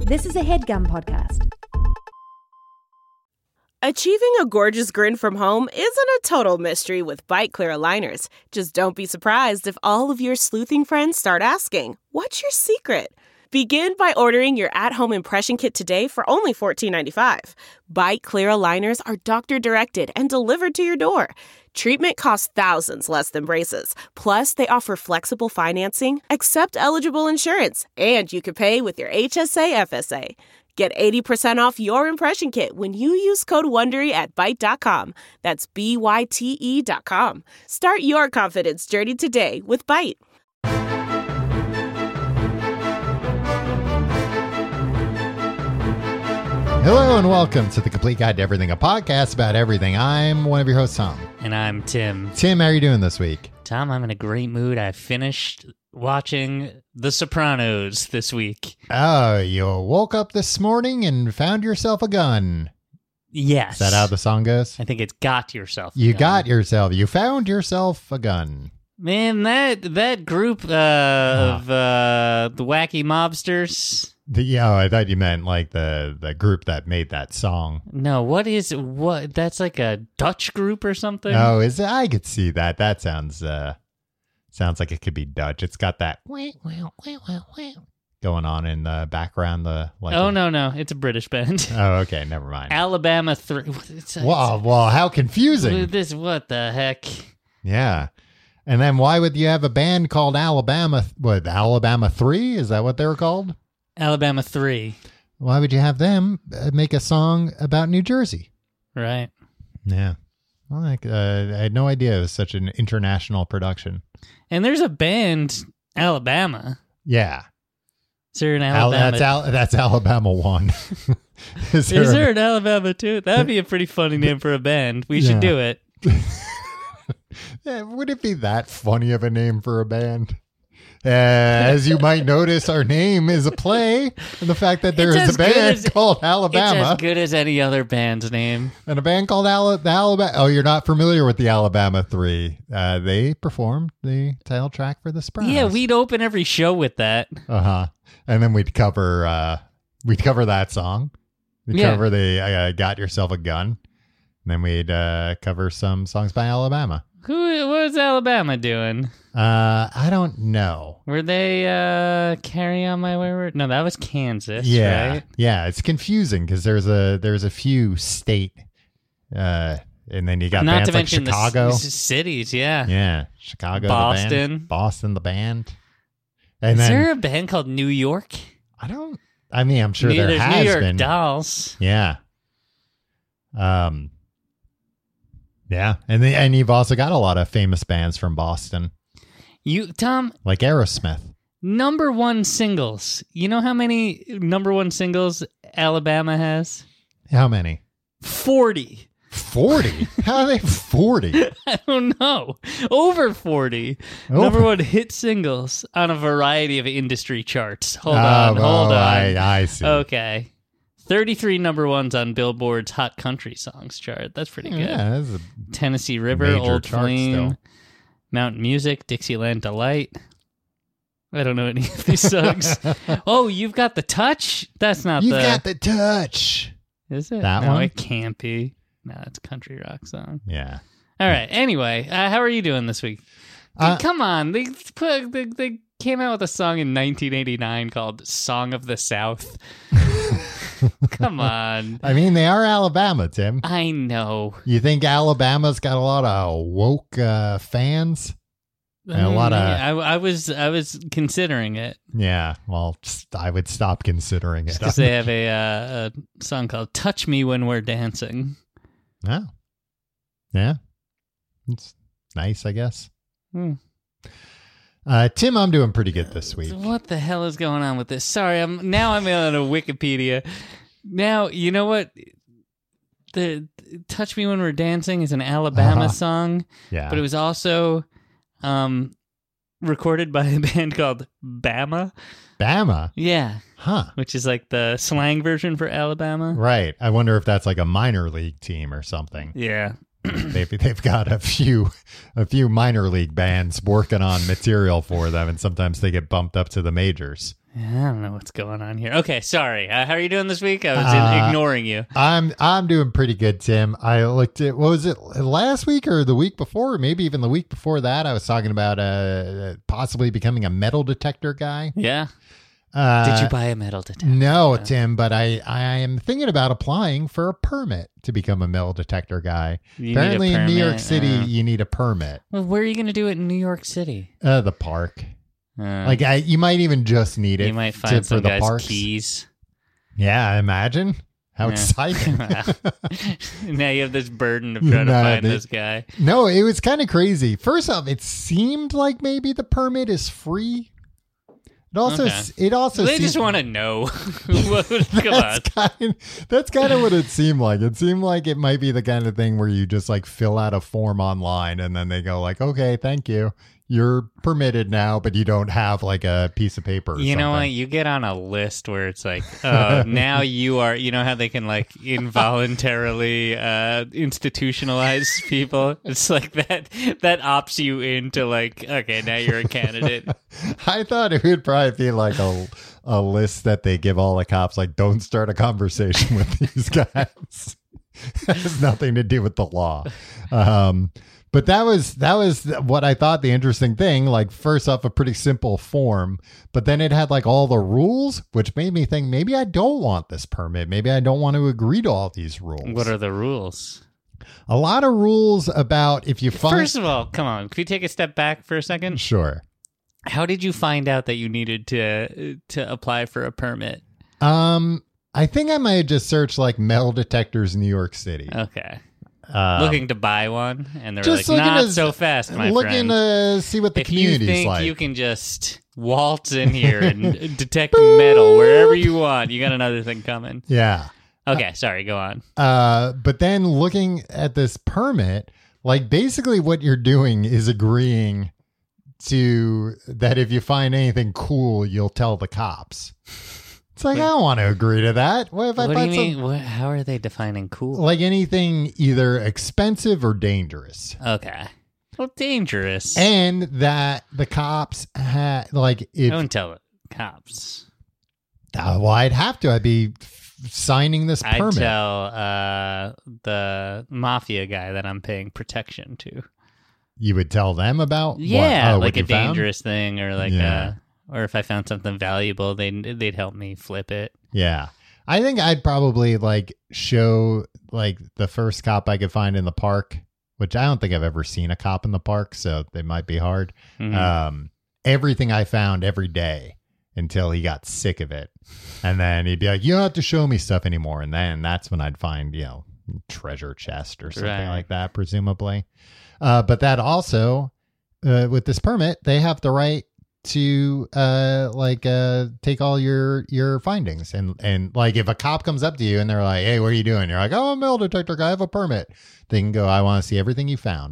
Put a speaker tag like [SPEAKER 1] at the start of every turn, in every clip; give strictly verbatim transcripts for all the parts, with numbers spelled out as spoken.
[SPEAKER 1] This is a HeadGum podcast.
[SPEAKER 2] Achieving a gorgeous grin from home isn't a total mystery with Byte Clear aligners. Just don't be surprised if all of your sleuthing friends start asking, "What's your secret?" Begin by ordering your at-home impression kit today for only fourteen ninety-five. Byte Clear aligners are doctor-directed and delivered to your door. Treatment costs thousands less than braces. Plus, they offer flexible financing, accept eligible insurance, and you can pay with your H S A F S A. Get eighty percent off your impression kit when you use code WONDERY at byte dot com. That's B Y T E dot com. Start your confidence journey today with Byte.
[SPEAKER 3] Hello and welcome to The Complete Guide to Everything, a podcast about everything. I'm one of your hosts, Tom.
[SPEAKER 4] And I'm Tim.
[SPEAKER 3] Tim, how are you doing this week?
[SPEAKER 4] Tom, I'm in a great mood. I finished watching The Sopranos this week.
[SPEAKER 3] Oh, you woke up this morning and found yourself a gun.
[SPEAKER 4] Yes.
[SPEAKER 3] Is that how the song goes?
[SPEAKER 4] I think it's got yourself a
[SPEAKER 3] You
[SPEAKER 4] gun.
[SPEAKER 3] got yourself, you found yourself a gun.
[SPEAKER 4] Man, that that group uh,
[SPEAKER 3] Oh.
[SPEAKER 4] of uh, the wacky mobsters.
[SPEAKER 3] The, yeah, I thought you meant like the, the group that made that song.
[SPEAKER 4] No, what is what? That's like a Dutch group or something.
[SPEAKER 3] Oh, is it? I could see that. That sounds uh, sounds like it could be Dutch. It's got that going on in the background. The like.
[SPEAKER 4] oh
[SPEAKER 3] a-
[SPEAKER 4] no, no, it's a British band.
[SPEAKER 3] Oh, okay, never mind.
[SPEAKER 4] Alabama three. It's,
[SPEAKER 3] Wow, well, how confusing.
[SPEAKER 4] This what the heck?
[SPEAKER 3] Yeah. And then why would you have a band called Alabama? What, Alabama three? Is that what they were called?
[SPEAKER 4] Alabama three.
[SPEAKER 3] Why would you have them uh, make a song about New Jersey?
[SPEAKER 4] Right.
[SPEAKER 3] Yeah. Well, like, uh, I had no idea it was such an international production.
[SPEAKER 4] And there's a band, Alabama.
[SPEAKER 3] Yeah.
[SPEAKER 4] Is there an
[SPEAKER 3] Al-
[SPEAKER 4] Alabama?
[SPEAKER 3] that's, Al- that's Alabama one. Is
[SPEAKER 4] Is
[SPEAKER 3] a-
[SPEAKER 4] there an Alabama two? That would be a pretty funny name for a band. We should
[SPEAKER 3] Yeah.
[SPEAKER 4] do it.
[SPEAKER 3] Yeah, would it be that funny of a name for a band? Uh, as you might notice, our name is a play on the fact that there
[SPEAKER 4] It's
[SPEAKER 3] is
[SPEAKER 4] as
[SPEAKER 3] a
[SPEAKER 4] good
[SPEAKER 3] band
[SPEAKER 4] as-
[SPEAKER 3] called
[SPEAKER 4] It's
[SPEAKER 3] Alabama.
[SPEAKER 4] as good as any other band's name.
[SPEAKER 3] And a band called Al- the Alabama. Oh, you're not familiar with the Alabama Three? Uh, they performed the title track for the Sopranos.
[SPEAKER 4] Yeah, we'd open every show with that.
[SPEAKER 3] Uh huh. And then we'd cover. Uh, we'd cover that song. We'd
[SPEAKER 4] Yeah.
[SPEAKER 3] cover the uh, "Got Yourself a Gun." And then we'd uh, cover some songs by Alabama.
[SPEAKER 4] Who? What was Alabama doing?
[SPEAKER 3] Uh, I don't know.
[SPEAKER 4] Were they uh, Carry On My Wayward? No, that was Kansas.
[SPEAKER 3] Yeah,
[SPEAKER 4] Right?
[SPEAKER 3] yeah. It's confusing because there's a there's a few state, uh, and then you got
[SPEAKER 4] Not
[SPEAKER 3] bands
[SPEAKER 4] to
[SPEAKER 3] like
[SPEAKER 4] mention the
[SPEAKER 3] Chicago.
[SPEAKER 4] s- cities. Yeah.
[SPEAKER 3] Yeah, Chicago, the
[SPEAKER 4] Boston.
[SPEAKER 3] band. Boston, the band. And
[SPEAKER 4] Is
[SPEAKER 3] then
[SPEAKER 4] there a band called New York?
[SPEAKER 3] I don't. I mean, I'm sure
[SPEAKER 4] New-
[SPEAKER 3] there
[SPEAKER 4] There's
[SPEAKER 3] has
[SPEAKER 4] New York
[SPEAKER 3] been.
[SPEAKER 4] Dolls.
[SPEAKER 3] Yeah. Um. Yeah, and the, and you've also got a lot of famous bands from Boston,
[SPEAKER 4] You, Tom,
[SPEAKER 3] like Aerosmith.
[SPEAKER 4] number one singles. You know how many number one singles Alabama has?
[SPEAKER 3] How many?
[SPEAKER 4] forty.
[SPEAKER 3] Forty? How are they forty?
[SPEAKER 4] I don't know. Over forty.
[SPEAKER 3] Over-
[SPEAKER 4] Number one hit singles on a variety of industry charts. Hold
[SPEAKER 3] Oh,
[SPEAKER 4] on,
[SPEAKER 3] oh,
[SPEAKER 4] hold on.
[SPEAKER 3] I, I see.
[SPEAKER 4] Okay. thirty-three number ones on Billboard's Hot Country Songs chart. That's pretty good.
[SPEAKER 3] Yeah, that's a
[SPEAKER 4] Tennessee River,
[SPEAKER 3] major
[SPEAKER 4] Old
[SPEAKER 3] chart
[SPEAKER 4] Flame,
[SPEAKER 3] still.
[SPEAKER 4] Mountain Music, Dixieland Delight. I don't know any of these songs. Oh, You've Got the Touch? That's not
[SPEAKER 3] You've
[SPEAKER 4] the...
[SPEAKER 3] got the touch.
[SPEAKER 4] Is it?
[SPEAKER 3] that
[SPEAKER 4] no,
[SPEAKER 3] one?
[SPEAKER 4] it can't be. No, it's a country rock song.
[SPEAKER 3] Yeah.
[SPEAKER 4] All right. Anyway, uh, how are you doing this week?
[SPEAKER 3] Uh,
[SPEAKER 4] Come on. They, put, they they came out with a song in nineteen eighty-nine called Song of the South. Come on.
[SPEAKER 3] I mean, they are Alabama, Tim.
[SPEAKER 4] I know.
[SPEAKER 3] You think Alabama's got a lot of woke uh, fans? And a lot of-
[SPEAKER 4] I, I was I was considering it
[SPEAKER 3] Yeah. Well, just- I would stop considering it.
[SPEAKER 4] because they have a, uh, a song called "Touch Me When We're Dancing."
[SPEAKER 3] Oh. Yeah. It's nice, I guess.
[SPEAKER 4] Hmm.
[SPEAKER 3] Uh, Tim, I'm doing pretty good this week.
[SPEAKER 4] What the hell is going on with this? Sorry, I'm now I'm on a Wikipedia. Now you know what the "Touch Me When We're Dancing" is an Alabama
[SPEAKER 3] Uh-huh.
[SPEAKER 4] song,
[SPEAKER 3] Yeah.
[SPEAKER 4] but it was also um, recorded by a band called Bama.
[SPEAKER 3] Bama?
[SPEAKER 4] Yeah,
[SPEAKER 3] Huh.
[SPEAKER 4] which is like the slang version for Alabama.
[SPEAKER 3] Right. I wonder if that's like a minor league team or something.
[SPEAKER 4] Yeah.
[SPEAKER 3] They've they've got a few a few minor league bands working on material for them, and sometimes they get bumped up to the majors.
[SPEAKER 4] I don't know what's going on here. Okay, sorry. Uh, how are you doing this week? I was
[SPEAKER 3] Uh,
[SPEAKER 4] ignoring you.
[SPEAKER 3] I'm I'm doing pretty good, Tim. I looked at what was it last week or the week before, or maybe even the week before that. I was talking about uh possibly becoming a metal detector guy.
[SPEAKER 4] Yeah.
[SPEAKER 3] Uh,
[SPEAKER 4] Did you buy a metal detector?
[SPEAKER 3] No, Tim, but I I am thinking about applying for a permit to become a metal detector guy.
[SPEAKER 4] You need a
[SPEAKER 3] Apparently, in New York
[SPEAKER 4] permit?
[SPEAKER 3] City,
[SPEAKER 4] Uh,
[SPEAKER 3] you need a permit.
[SPEAKER 4] Well, where are you going to do it in New York City?
[SPEAKER 3] Uh, the park.
[SPEAKER 4] Uh,
[SPEAKER 3] Like I, you might even just need it.
[SPEAKER 4] you might
[SPEAKER 3] to-
[SPEAKER 4] find
[SPEAKER 3] for
[SPEAKER 4] some
[SPEAKER 3] the
[SPEAKER 4] guy's
[SPEAKER 3] parks.
[SPEAKER 4] keys.
[SPEAKER 3] Yeah, imagine how
[SPEAKER 4] Yeah.
[SPEAKER 3] exciting.
[SPEAKER 4] Now you have this burden of trying
[SPEAKER 3] No,
[SPEAKER 4] to find
[SPEAKER 3] they-
[SPEAKER 4] this guy.
[SPEAKER 3] No, it was kind of crazy. First off, it seemed like maybe the permit is free. It also,
[SPEAKER 4] Okay.
[SPEAKER 3] it also,
[SPEAKER 4] They
[SPEAKER 3] seemed,
[SPEAKER 4] just want to know. What- Come on.
[SPEAKER 3] that's kind, that's kind of what it seemed like. It seemed like it might be the kind of thing where you just like fill out a form online and then they go like, okay, thank you. You're permitted now, but you don't have like a piece of paper. Or
[SPEAKER 4] You know what?
[SPEAKER 3] something.
[SPEAKER 4] You get on a list where it's like, oh, now you are, you know how they can like involuntarily uh, institutionalize people? It's like that, that opts you into like, okay, now you're a candidate.
[SPEAKER 3] I thought it would probably be like a a list that they give all the cops, like, don't start a conversation with these guys. It has nothing to do with the law. Um, but that was that was what I thought the interesting thing. Like, first off, a pretty simple form, but then it had like all the rules, which made me think maybe I don't want this permit. Maybe I don't want to agree to all these rules.
[SPEAKER 4] What are the rules?
[SPEAKER 3] A lot of rules about if you find.
[SPEAKER 4] First of all, come on. Can we take a step back for a second?
[SPEAKER 3] Sure.
[SPEAKER 4] How did you find out that you needed to to apply for a permit?
[SPEAKER 3] Um, I think I might have just searched like metal detectors in New York City.
[SPEAKER 4] Okay.
[SPEAKER 3] Um,
[SPEAKER 4] looking to buy one, and they're
[SPEAKER 3] just
[SPEAKER 4] like,
[SPEAKER 3] looking
[SPEAKER 4] not
[SPEAKER 3] to-
[SPEAKER 4] so fast, my
[SPEAKER 3] looking
[SPEAKER 4] friend.
[SPEAKER 3] to see what the
[SPEAKER 4] If you
[SPEAKER 3] community's
[SPEAKER 4] think
[SPEAKER 3] like.
[SPEAKER 4] you can just waltz in here and detect metal wherever you want, you got another thing coming.
[SPEAKER 3] yeah.
[SPEAKER 4] Okay, sorry, go on.
[SPEAKER 3] Uh, but then looking at this permit, like basically what you're doing is agreeing to that if you find anything cool, you'll tell the cops. It's like, I don't want to agree to that. What if I
[SPEAKER 4] What do you
[SPEAKER 3] find
[SPEAKER 4] mean?
[SPEAKER 3] some,
[SPEAKER 4] What, how are they defining cool?
[SPEAKER 3] like anything either expensive or dangerous?
[SPEAKER 4] Okay. Well, dangerous.
[SPEAKER 3] And that the cops had, like, if,
[SPEAKER 4] Don't tell the cops.
[SPEAKER 3] uh, well, I'd have to, I'd be f- signing this
[SPEAKER 4] I'd
[SPEAKER 3] permit.
[SPEAKER 4] tell uh, the mafia guy that I'm paying protection to.
[SPEAKER 3] You would tell them about what?
[SPEAKER 4] Yeah,
[SPEAKER 3] Oh, what
[SPEAKER 4] like a
[SPEAKER 3] you found?
[SPEAKER 4] dangerous thing, or like
[SPEAKER 3] Yeah.
[SPEAKER 4] uh or if I found something valuable, they'd they'd help me flip it.
[SPEAKER 3] Yeah. I think I'd probably like show like the first cop I could find in the park, which I don't think I've ever seen a cop in the park, so they might be hard.
[SPEAKER 4] Mhm.
[SPEAKER 3] Um, everything I found every day until he got sick of it. And then he'd be like, you don't have to show me stuff anymore. And then that's when I'd find, you know, treasure chest or something
[SPEAKER 4] Right.
[SPEAKER 3] like that, presumably. Uh, but that also, uh, with this permit, they have the right to uh like uh take all your your findings and and like if a cop comes up to you and they're like, hey, what are you doing? You're like, oh, I'm a metal detector guy, I have a permit. They can go, I want to see everything you found.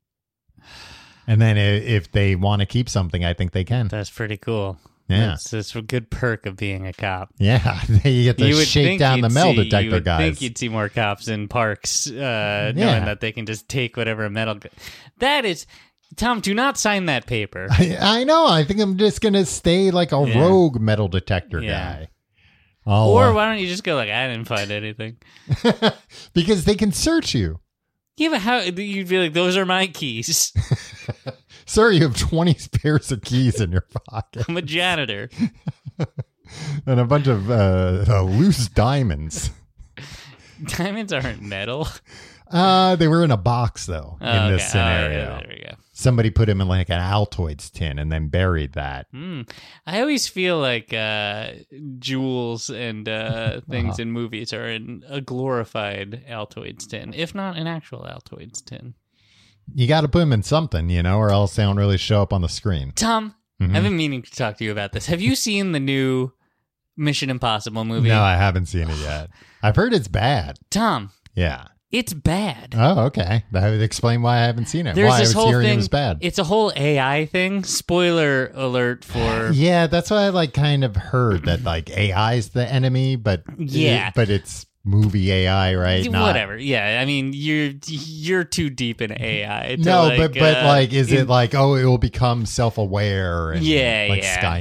[SPEAKER 3] And then i- if they want to keep something, I think they can.
[SPEAKER 4] That's pretty cool.
[SPEAKER 3] Yeah.
[SPEAKER 4] That's, that's a good perk of being a cop.
[SPEAKER 3] Yeah, you get to
[SPEAKER 4] You would
[SPEAKER 3] shake
[SPEAKER 4] think
[SPEAKER 3] down the
[SPEAKER 4] you'd
[SPEAKER 3] metal
[SPEAKER 4] see-
[SPEAKER 3] detector
[SPEAKER 4] you would
[SPEAKER 3] guys.
[SPEAKER 4] think you'd see more cops in parks, uh,
[SPEAKER 3] Yeah.
[SPEAKER 4] knowing that they can just take whatever metal. G- that is, Tom. Do not sign that paper.
[SPEAKER 3] I, I know. I think I'm just gonna stay like a
[SPEAKER 4] Yeah.
[SPEAKER 3] rogue metal detector
[SPEAKER 4] Yeah.
[SPEAKER 3] guy. I'll,
[SPEAKER 4] Or
[SPEAKER 3] uh,
[SPEAKER 4] why don't you just go like, I didn't find anything.
[SPEAKER 3] because they can search you.
[SPEAKER 4] Yeah, but how you'd be like, those are my keys.
[SPEAKER 3] Sir, you have twenty pairs of keys in your pocket
[SPEAKER 4] I'm a janitor.
[SPEAKER 3] and a bunch of uh, uh, loose diamonds.
[SPEAKER 4] Diamonds aren't metal.
[SPEAKER 3] Uh, they were in a box though.
[SPEAKER 4] Oh,
[SPEAKER 3] in this
[SPEAKER 4] okay. Oh,
[SPEAKER 3] scenario,
[SPEAKER 4] yeah, there we go.
[SPEAKER 3] somebody put him in like an Altoids tin and then buried that.
[SPEAKER 4] Mm. I always feel like uh, jewels and uh, things
[SPEAKER 3] Uh-huh.
[SPEAKER 4] in movies are in a glorified Altoids tin, if not an actual Altoids tin.
[SPEAKER 3] You got to put them in something, you know, or else they don't really show up on the screen.
[SPEAKER 4] Tom,
[SPEAKER 3] Mhm.
[SPEAKER 4] I've been meaning to talk to you about this. Have you seen the new Mission Impossible movie?
[SPEAKER 3] No, I haven't seen it yet. I've heard it's bad.
[SPEAKER 4] Tom,
[SPEAKER 3] Yeah.
[SPEAKER 4] it's bad.
[SPEAKER 3] Oh, okay. That would explain why I haven't seen it.
[SPEAKER 4] There's
[SPEAKER 3] why I
[SPEAKER 4] this
[SPEAKER 3] was
[SPEAKER 4] whole
[SPEAKER 3] hearing
[SPEAKER 4] thing.
[SPEAKER 3] it was bad.
[SPEAKER 4] It's a whole A I thing. Spoiler alert for
[SPEAKER 3] Yeah, that's what I like kind of heard that like A I is the enemy, but
[SPEAKER 4] Yeah.
[SPEAKER 3] but it's movie A I, right? Not-
[SPEAKER 4] whatever. Yeah, I mean you're you're too deep in A I. To
[SPEAKER 3] No,
[SPEAKER 4] like,
[SPEAKER 3] but but
[SPEAKER 4] uh,
[SPEAKER 3] like, is
[SPEAKER 4] in-
[SPEAKER 3] it like, oh, it will become self aware? And
[SPEAKER 4] Yeah,
[SPEAKER 3] like
[SPEAKER 4] yeah.
[SPEAKER 3] Skynet.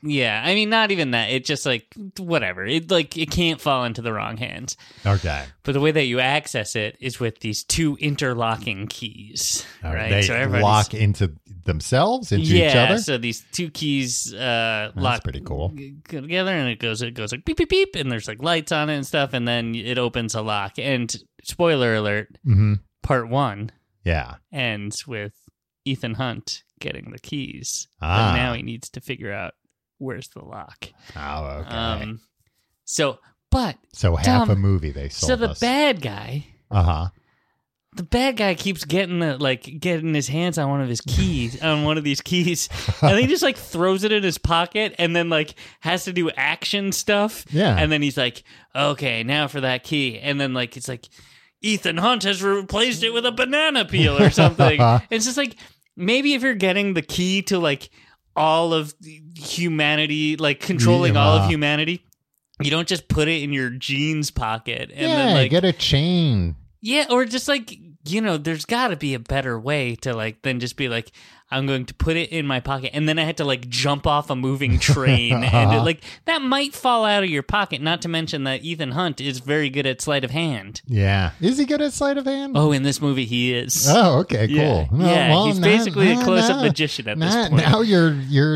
[SPEAKER 4] Yeah, I mean, not even that. It just like whatever. It like it can't fall into the wrong hands.
[SPEAKER 3] Okay.
[SPEAKER 4] But the way that you access it is with these two interlocking keys,
[SPEAKER 3] All
[SPEAKER 4] right?
[SPEAKER 3] They
[SPEAKER 4] so everybody's-
[SPEAKER 3] lock into themselves, into
[SPEAKER 4] yeah,
[SPEAKER 3] each other.
[SPEAKER 4] so these two keys uh,
[SPEAKER 3] That's
[SPEAKER 4] lock
[SPEAKER 3] pretty cool.
[SPEAKER 4] g- go together, and it goes it goes like beep beep beep, and there's like lights on it and stuff, and then it opens a lock. And spoiler alert,
[SPEAKER 3] Mm-hmm.
[SPEAKER 4] part one
[SPEAKER 3] Yeah.
[SPEAKER 4] ends with Ethan Hunt getting the keys,
[SPEAKER 3] Ah.
[SPEAKER 4] but now he needs to figure out where's the lock.
[SPEAKER 3] Oh, okay.
[SPEAKER 4] Um, so, but
[SPEAKER 3] so half
[SPEAKER 4] Tom,
[SPEAKER 3] a movie they sold
[SPEAKER 4] so the
[SPEAKER 3] us.
[SPEAKER 4] bad guy.
[SPEAKER 3] Uh huh.
[SPEAKER 4] The bad guy keeps getting the, like getting his hands on one of his keys, on one of these keys, and he just like throws it in his pocket, and then like has to do action stuff.
[SPEAKER 3] Yeah.
[SPEAKER 4] and then he's like, "Okay, now for that key," and then like it's like Ethan Hunt has replaced it with a banana peel or something. It's just like maybe if you're getting the key to like all of humanity, like controlling all
[SPEAKER 3] Yeah.
[SPEAKER 4] of humanity, you don't just put it in your jeans pocket and
[SPEAKER 3] yeah,
[SPEAKER 4] then like
[SPEAKER 3] get a chain.
[SPEAKER 4] yeah, or just like, you know, there's got to be a better way to like then just be like, I'm going to put it in my pocket, and then I had to like jump off a moving train, and it, like that might fall out of your pocket. Not to mention that Ethan Hunt is very good at sleight of hand.
[SPEAKER 3] Yeah. Is he good at sleight of hand?
[SPEAKER 4] Oh, in this movie, he is.
[SPEAKER 3] Oh, okay, cool.
[SPEAKER 4] Yeah,
[SPEAKER 3] No,
[SPEAKER 4] yeah,
[SPEAKER 3] well,
[SPEAKER 4] he's
[SPEAKER 3] now-
[SPEAKER 4] basically a
[SPEAKER 3] now-
[SPEAKER 4] close-up
[SPEAKER 3] now-
[SPEAKER 4] magician at this
[SPEAKER 3] now,
[SPEAKER 4] point.
[SPEAKER 3] Now you're you're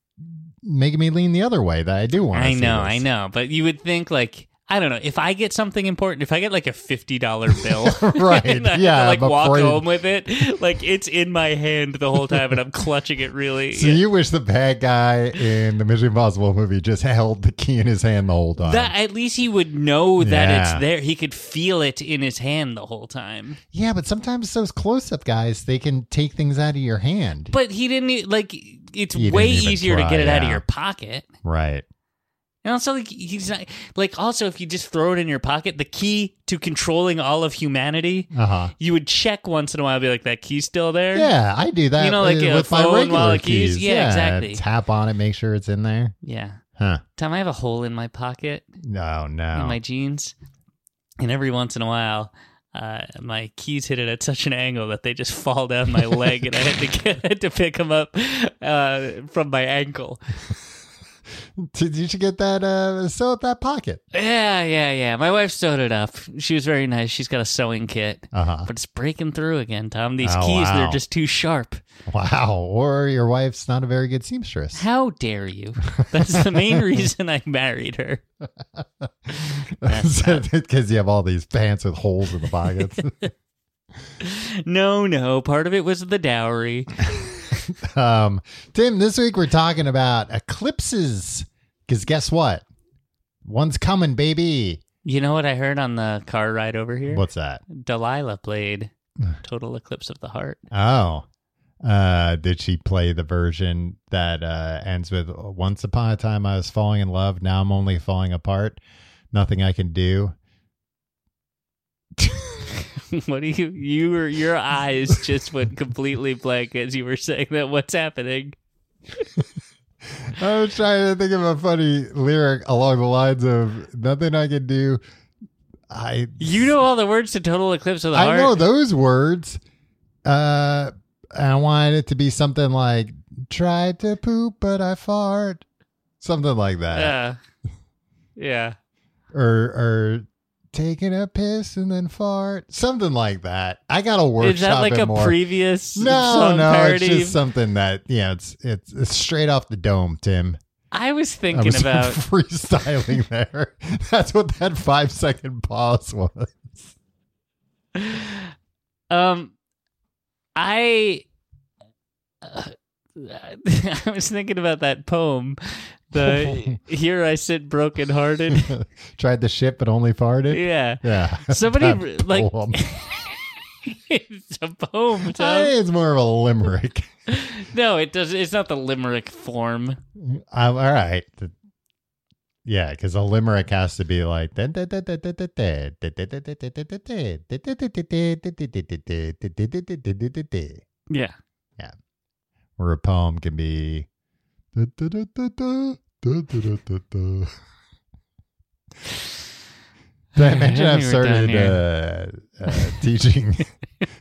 [SPEAKER 3] making me lean the other way. That I do want.
[SPEAKER 4] I
[SPEAKER 3] see
[SPEAKER 4] know,
[SPEAKER 3] this.
[SPEAKER 4] I know, but you would think like. I don't know. If I get something important, if I get like a fifty dollar bill,
[SPEAKER 3] Right,
[SPEAKER 4] and I have
[SPEAKER 3] yeah,
[SPEAKER 4] to, like walk
[SPEAKER 3] before you-
[SPEAKER 4] home with it, like it's in my hand the whole time, and I'm clutching it really.
[SPEAKER 3] So you wish the bad guy in the Mission Impossible movie just held the key in his hand the whole time?
[SPEAKER 4] That at least he would know that
[SPEAKER 3] Yeah.
[SPEAKER 4] it's there. He could feel it in his hand the whole time.
[SPEAKER 3] Yeah, but sometimes those close-up guys, they can take things out of your hand.
[SPEAKER 4] But he didn't e- like. It's
[SPEAKER 3] He
[SPEAKER 4] way
[SPEAKER 3] didn't even
[SPEAKER 4] easier
[SPEAKER 3] try,
[SPEAKER 4] to get it out of
[SPEAKER 3] yeah.
[SPEAKER 4] your pocket.
[SPEAKER 3] Right.
[SPEAKER 4] And also, like he's not like. Also, if you just throw it in your pocket, the key to controlling all of humanity,
[SPEAKER 3] Uh-huh.
[SPEAKER 4] you would check once in a while, be like, "That key's still there."
[SPEAKER 3] Yeah, I do that.
[SPEAKER 4] You know, like
[SPEAKER 3] uh,
[SPEAKER 4] a
[SPEAKER 3] with my
[SPEAKER 4] phone
[SPEAKER 3] regular
[SPEAKER 4] while it keys?
[SPEAKER 3] keys.
[SPEAKER 4] Yeah, exactly.
[SPEAKER 3] Tap on it, make sure it's in there.
[SPEAKER 4] yeah.
[SPEAKER 3] Huh.
[SPEAKER 4] Tom, I have a hole in my pocket
[SPEAKER 3] No, no.
[SPEAKER 4] in my jeans, and every once in a while. Uh, my keys hit it at such an angle that they just fall down my leg, and I had to get had to pick them up uh, from my ankle.
[SPEAKER 3] Did you should get that? Uh, sew up that pocket.
[SPEAKER 4] Yeah, yeah, yeah. My wife sewed it up. She was very nice. She's got a sewing kit,
[SPEAKER 3] Uh huh.
[SPEAKER 4] but it's breaking through again, Tom. These
[SPEAKER 3] Oh,
[SPEAKER 4] keys,
[SPEAKER 3] wow.
[SPEAKER 4] they're just too sharp.
[SPEAKER 3] Wow. Or your wife's not a very good seamstress.
[SPEAKER 4] How dare you? That's the main reason I married her.
[SPEAKER 3] Because you have all these pants with holes in the pockets.
[SPEAKER 4] No, no. Part of it was the dowry.
[SPEAKER 3] um, Tim, this week we're talking about eclipses. Because guess what? One's coming, baby.
[SPEAKER 4] You know what I heard on the car ride over here?
[SPEAKER 3] What's that?
[SPEAKER 4] Delilah played Total Eclipse of the Heart.
[SPEAKER 3] Oh. Uh, did she play the version that uh, ends with once upon a time I was falling in love, now I'm only falling apart, nothing I can do?
[SPEAKER 4] What do you you were your eyes just went completely blank as you were saying that. What's happening?
[SPEAKER 3] I was trying to think of a funny lyric along the lines of nothing I can do. I
[SPEAKER 4] You know all the words to Total Eclipse of the
[SPEAKER 3] I
[SPEAKER 4] Heart.
[SPEAKER 3] know those words. Uh, I wanted it to be something like tried to poop but I fart, something like that,
[SPEAKER 4] Yeah. Yeah.
[SPEAKER 3] or or taking a piss and then fart, something like that. I got to workshop
[SPEAKER 4] Is that like
[SPEAKER 3] it
[SPEAKER 4] a
[SPEAKER 3] more.
[SPEAKER 4] previous
[SPEAKER 3] No,
[SPEAKER 4] song
[SPEAKER 3] no,
[SPEAKER 4] parody?
[SPEAKER 3] it's just something that yeah, it's it's it's straight off the dome, Tim.
[SPEAKER 4] I was
[SPEAKER 3] I
[SPEAKER 4] thinking
[SPEAKER 3] was
[SPEAKER 4] about
[SPEAKER 3] freestyling there. That's what that five second pause was.
[SPEAKER 4] um I uh, I was thinking about that poem. The Here I Sit Broken Hearted.
[SPEAKER 3] Tried the shit but only farted.
[SPEAKER 4] Yeah.
[SPEAKER 3] Yeah.
[SPEAKER 4] Somebody
[SPEAKER 3] That
[SPEAKER 4] like
[SPEAKER 3] poem.
[SPEAKER 4] it's a poem,
[SPEAKER 3] I
[SPEAKER 4] Tom.
[SPEAKER 3] think it's more of a limerick.
[SPEAKER 4] No, it does. It's not the limerick form.
[SPEAKER 3] Um, all right. Yeah, because a limerick has to be like.
[SPEAKER 4] Yeah.
[SPEAKER 3] Where a poem can be. Did I mention I've
[SPEAKER 4] We're
[SPEAKER 3] started
[SPEAKER 4] done
[SPEAKER 3] uh, uh, teaching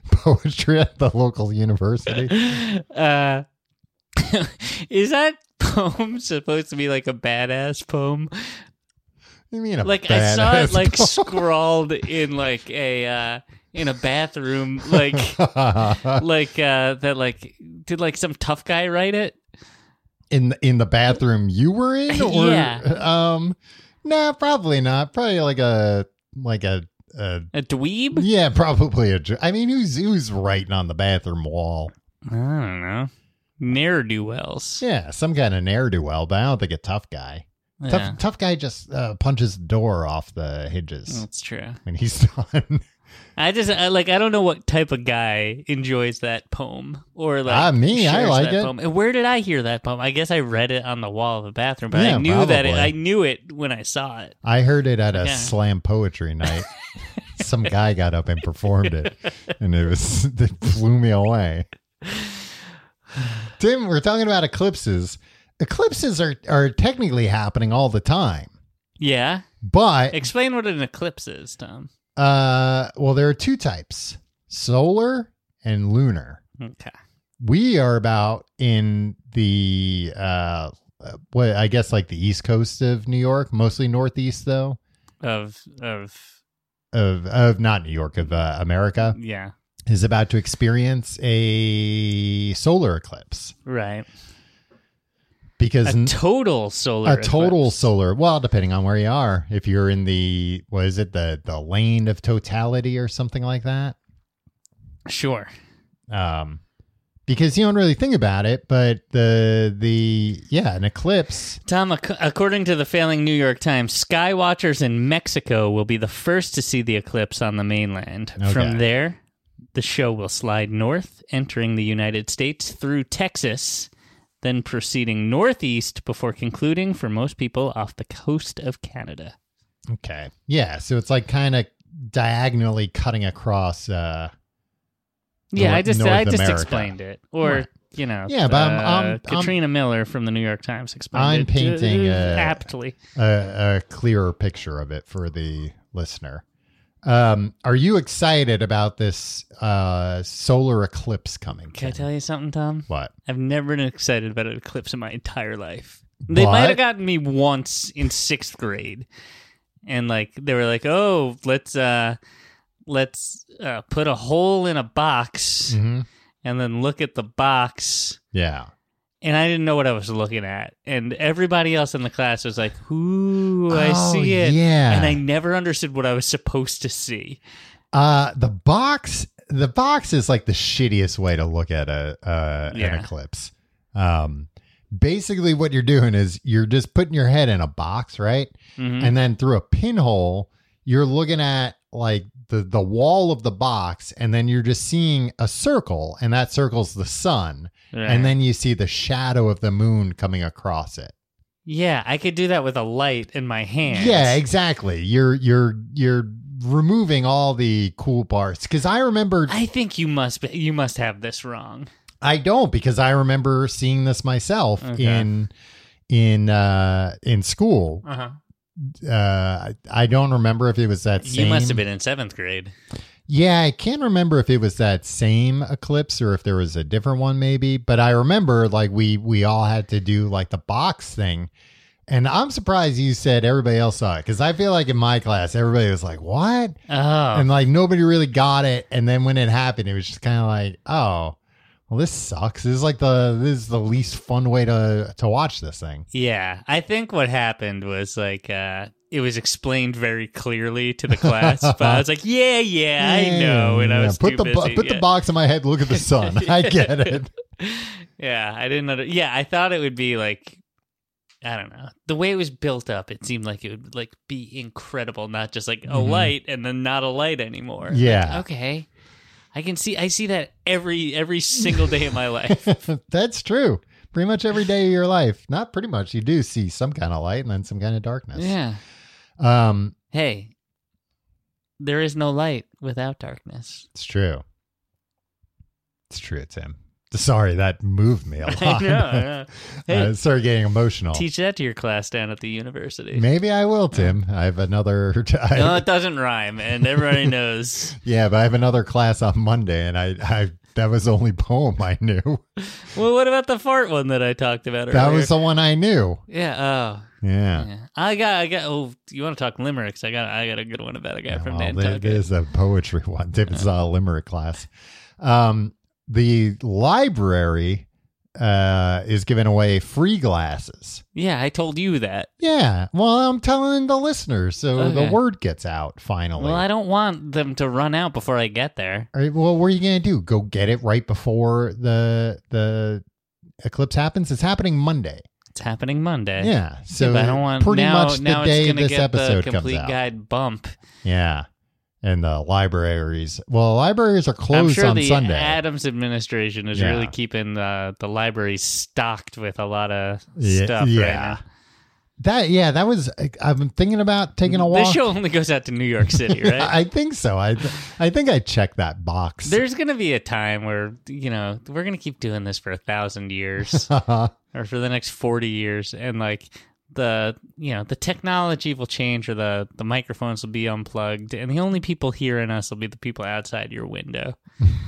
[SPEAKER 3] poetry at the local university?
[SPEAKER 4] Uh, is that poem supposed to be like a badass poem?
[SPEAKER 3] You mean a
[SPEAKER 4] Like I saw it
[SPEAKER 3] badass
[SPEAKER 4] like
[SPEAKER 3] poem?
[SPEAKER 4] scrawled in like a uh, in a bathroom, like like uh, that. Like did like some tough guy write it?
[SPEAKER 3] in the, in the bathroom you were in, or
[SPEAKER 4] Yeah.
[SPEAKER 3] um, no, probably not. Probably like a like a, a
[SPEAKER 4] A dweeb?
[SPEAKER 3] yeah, probably a. dr- I mean, who's who's writing on the bathroom wall?
[SPEAKER 4] I don't know. Ne'er do wells.
[SPEAKER 3] Yeah, some kind of ne'er do well, but I don't think a tough guy.
[SPEAKER 4] Yeah,
[SPEAKER 3] Tough tough guy just uh, punches the door off the hinges
[SPEAKER 4] that's true.
[SPEAKER 3] when he's done.
[SPEAKER 4] I just I, like I don't know what type of guy enjoys that poem or like
[SPEAKER 3] Ah, me, I
[SPEAKER 4] shares
[SPEAKER 3] like
[SPEAKER 4] that
[SPEAKER 3] it.
[SPEAKER 4] Poem. And where did I hear that poem? I guess I read it on the wall of the bathroom, but
[SPEAKER 3] Yeah,
[SPEAKER 4] I knew that it,
[SPEAKER 3] probably.
[SPEAKER 4] I knew it when I saw it.
[SPEAKER 3] I heard it at a
[SPEAKER 4] Yeah.
[SPEAKER 3] slam poetry night. Some guy got up and performed it, and it was it blew me away. Tim, we're talking about eclipses. Eclipses are are technically happening all the time,
[SPEAKER 4] Yeah,
[SPEAKER 3] but
[SPEAKER 4] explain what an eclipse is, Tom.
[SPEAKER 3] uh, well, there are two types: solar and lunar.
[SPEAKER 4] Okay.
[SPEAKER 3] We are about in the uh, what I guess like the east coast of New York, mostly northeast though.
[SPEAKER 4] Of of
[SPEAKER 3] Of of not New York, of uh, America,
[SPEAKER 4] yeah,
[SPEAKER 3] is about to experience a solar eclipse
[SPEAKER 4] right.
[SPEAKER 3] because
[SPEAKER 4] A
[SPEAKER 3] n-
[SPEAKER 4] total solar.
[SPEAKER 3] a total
[SPEAKER 4] eclipse.
[SPEAKER 3] solar. Well, depending on where you are, if you're in the what is it the the lane of totality or something like that.
[SPEAKER 4] Sure.
[SPEAKER 3] Um, because you don't really think about it, but the the yeah, an eclipse.
[SPEAKER 4] Tom, ac- according to the failing New York Times, sky watchers in Mexico will be the first to see the eclipse on the mainland.
[SPEAKER 3] Okay.
[SPEAKER 4] From there, the show will slide north, entering the United States through Texas, then proceeding northeast before concluding for most people off the coast of Canada.
[SPEAKER 3] Okay, yeah, so it's like kind of diagonally cutting across. Uh,
[SPEAKER 4] Yeah,
[SPEAKER 3] North-
[SPEAKER 4] I just
[SPEAKER 3] North
[SPEAKER 4] I just
[SPEAKER 3] America.
[SPEAKER 4] explained it, or
[SPEAKER 3] Right.
[SPEAKER 4] you know,
[SPEAKER 3] Yeah, but I'm-
[SPEAKER 4] uh,
[SPEAKER 3] I'm- I'm-
[SPEAKER 4] Katrina Miller from the New York Times explained
[SPEAKER 3] I'm
[SPEAKER 4] it
[SPEAKER 3] painting,
[SPEAKER 4] uh,
[SPEAKER 3] uh,
[SPEAKER 4] aptly.
[SPEAKER 3] a, a clearer picture of it for the listener. Um, are you excited about this uh, solar eclipse coming?
[SPEAKER 4] Can I tell you something, Tom?
[SPEAKER 3] What?
[SPEAKER 4] I've never been excited about an eclipse in my entire life. They
[SPEAKER 3] What?
[SPEAKER 4] might have gotten me once in sixth grade, and like they were like, "Oh, let's uh, let's uh, put a hole in a box
[SPEAKER 3] hmm
[SPEAKER 4] and then look at the box."
[SPEAKER 3] Yeah.
[SPEAKER 4] And I didn't know what I was looking at, and everybody else in the class was like, "Ooh, I
[SPEAKER 3] Oh,
[SPEAKER 4] see it,"
[SPEAKER 3] yeah.
[SPEAKER 4] and I never understood what I was supposed to see.
[SPEAKER 3] Uh, the box. The box is like the shittiest way to look at a uh, an
[SPEAKER 4] Yeah.
[SPEAKER 3] eclipse. Um, basically, what you're doing is you're just putting your head in a box, right?
[SPEAKER 4] Mhm.
[SPEAKER 3] And then through a pinhole, you're looking at like the the wall of the box, and then you're just seeing a circle, and that circle's the sun,
[SPEAKER 4] Right.
[SPEAKER 3] and then you see the shadow of the moon coming across it.
[SPEAKER 4] Yeah, I could do that with a light in my hand.
[SPEAKER 3] Yeah, exactly. You're you're you're removing all the cool parts because I remember
[SPEAKER 4] I think you must be, you must have this wrong.
[SPEAKER 3] I don't because I remember seeing this myself
[SPEAKER 4] Okay.
[SPEAKER 3] in in uh in school.
[SPEAKER 4] Uh-huh.
[SPEAKER 3] Uh, I don't remember if it was that same.
[SPEAKER 4] You must have been in seventh grade.
[SPEAKER 3] Yeah, I can't remember if it was that same eclipse or if there was a different one maybe, but I remember like we we all had to do like the box thing. And I'm surprised you said everybody else saw it cuz I feel like in my class everybody was like, "What?"
[SPEAKER 4] Oh,
[SPEAKER 3] And like nobody really got it, and then when it happened it was just kind of like, "Oh, well this sucks. This is like the this is the least fun way to to watch this thing."
[SPEAKER 4] yeah. I think what happened was like uh, it was explained very clearly to the class, but I was like, "Yeah, yeah, I know," and I
[SPEAKER 3] Yeah,
[SPEAKER 4] was
[SPEAKER 3] put
[SPEAKER 4] too
[SPEAKER 3] the bo-
[SPEAKER 4] busy.
[SPEAKER 3] put the
[SPEAKER 4] yeah.
[SPEAKER 3] box in my head, look at the sun. I get it.
[SPEAKER 4] Yeah, I didn't. Under- yeah, I thought it would be like. I don't know. The way it was built up, it seemed like it would like be incredible, not just like a
[SPEAKER 3] Mhm.
[SPEAKER 4] light and then not a light anymore.
[SPEAKER 3] Yeah.
[SPEAKER 4] Like, okay. I can see I see that every every single day of my life.
[SPEAKER 3] That's true. Pretty much every day of your life. Not pretty much. You do see some kind of light and then some kind of darkness.
[SPEAKER 4] Yeah.
[SPEAKER 3] Um,
[SPEAKER 4] Hey. There is no light without darkness.
[SPEAKER 3] it's true. It's true, Tim. Sorry, that moved me a lot.
[SPEAKER 4] I know. I know. Hey,
[SPEAKER 3] I started getting emotional.
[SPEAKER 4] teach that to your class down at the university.
[SPEAKER 3] Maybe I will, Tim. I have another. I-
[SPEAKER 4] No, it doesn't rhyme, and everybody knows.
[SPEAKER 3] yeah, but I have another class on Monday, and I I That was the only poem I knew.
[SPEAKER 4] Well, what about the fart one that I talked about earlier?
[SPEAKER 3] That was the one I knew.
[SPEAKER 4] Yeah. Oh.
[SPEAKER 3] Yeah.
[SPEAKER 4] Yeah. I got. I got. Oh, you want to talk limericks? I got. I got a good one about a guy from
[SPEAKER 3] Well,
[SPEAKER 4] Nantucket.
[SPEAKER 3] there's a poetry one. It's a limerick class. Um, the library uh, is giving away free glasses.
[SPEAKER 4] Yeah, I told you that.
[SPEAKER 3] Yeah. Well, I'm telling the listeners, so
[SPEAKER 4] Okay.
[SPEAKER 3] the word gets out finally.
[SPEAKER 4] Well, I don't want them to run out before I get there.
[SPEAKER 3] All right, well, what are you going to do? Go get it right before the the eclipse happens? It's happening Monday.
[SPEAKER 4] It's happening Monday.
[SPEAKER 3] Yeah. So
[SPEAKER 4] but I don't want
[SPEAKER 3] pretty
[SPEAKER 4] now.
[SPEAKER 3] much the
[SPEAKER 4] now
[SPEAKER 3] day
[SPEAKER 4] it's gonna
[SPEAKER 3] this
[SPEAKER 4] get
[SPEAKER 3] episode
[SPEAKER 4] the
[SPEAKER 3] comes
[SPEAKER 4] complete
[SPEAKER 3] out.
[SPEAKER 4] guide bump.
[SPEAKER 3] Yeah. And the libraries. Well, libraries are
[SPEAKER 4] I'm
[SPEAKER 3] closed
[SPEAKER 4] sure
[SPEAKER 3] on
[SPEAKER 4] the
[SPEAKER 3] Sunday.
[SPEAKER 4] Adams administration is
[SPEAKER 3] Yeah.
[SPEAKER 4] really keeping the the library stocked with a lot of
[SPEAKER 3] Yeah,
[SPEAKER 4] stuff
[SPEAKER 3] yeah.
[SPEAKER 4] right now.
[SPEAKER 3] That yeah, that was. I've been thinking about taking a walk.
[SPEAKER 4] This show only goes out to New York City, right?
[SPEAKER 3] I think so. I I think I checked that box.
[SPEAKER 4] There's going to be a time where, you know, we're going to keep doing this for a thousand years or for the next forty years. And like the, you know, the technology will change or the, the microphones will be unplugged. And the only people hearing us will be the people outside your window.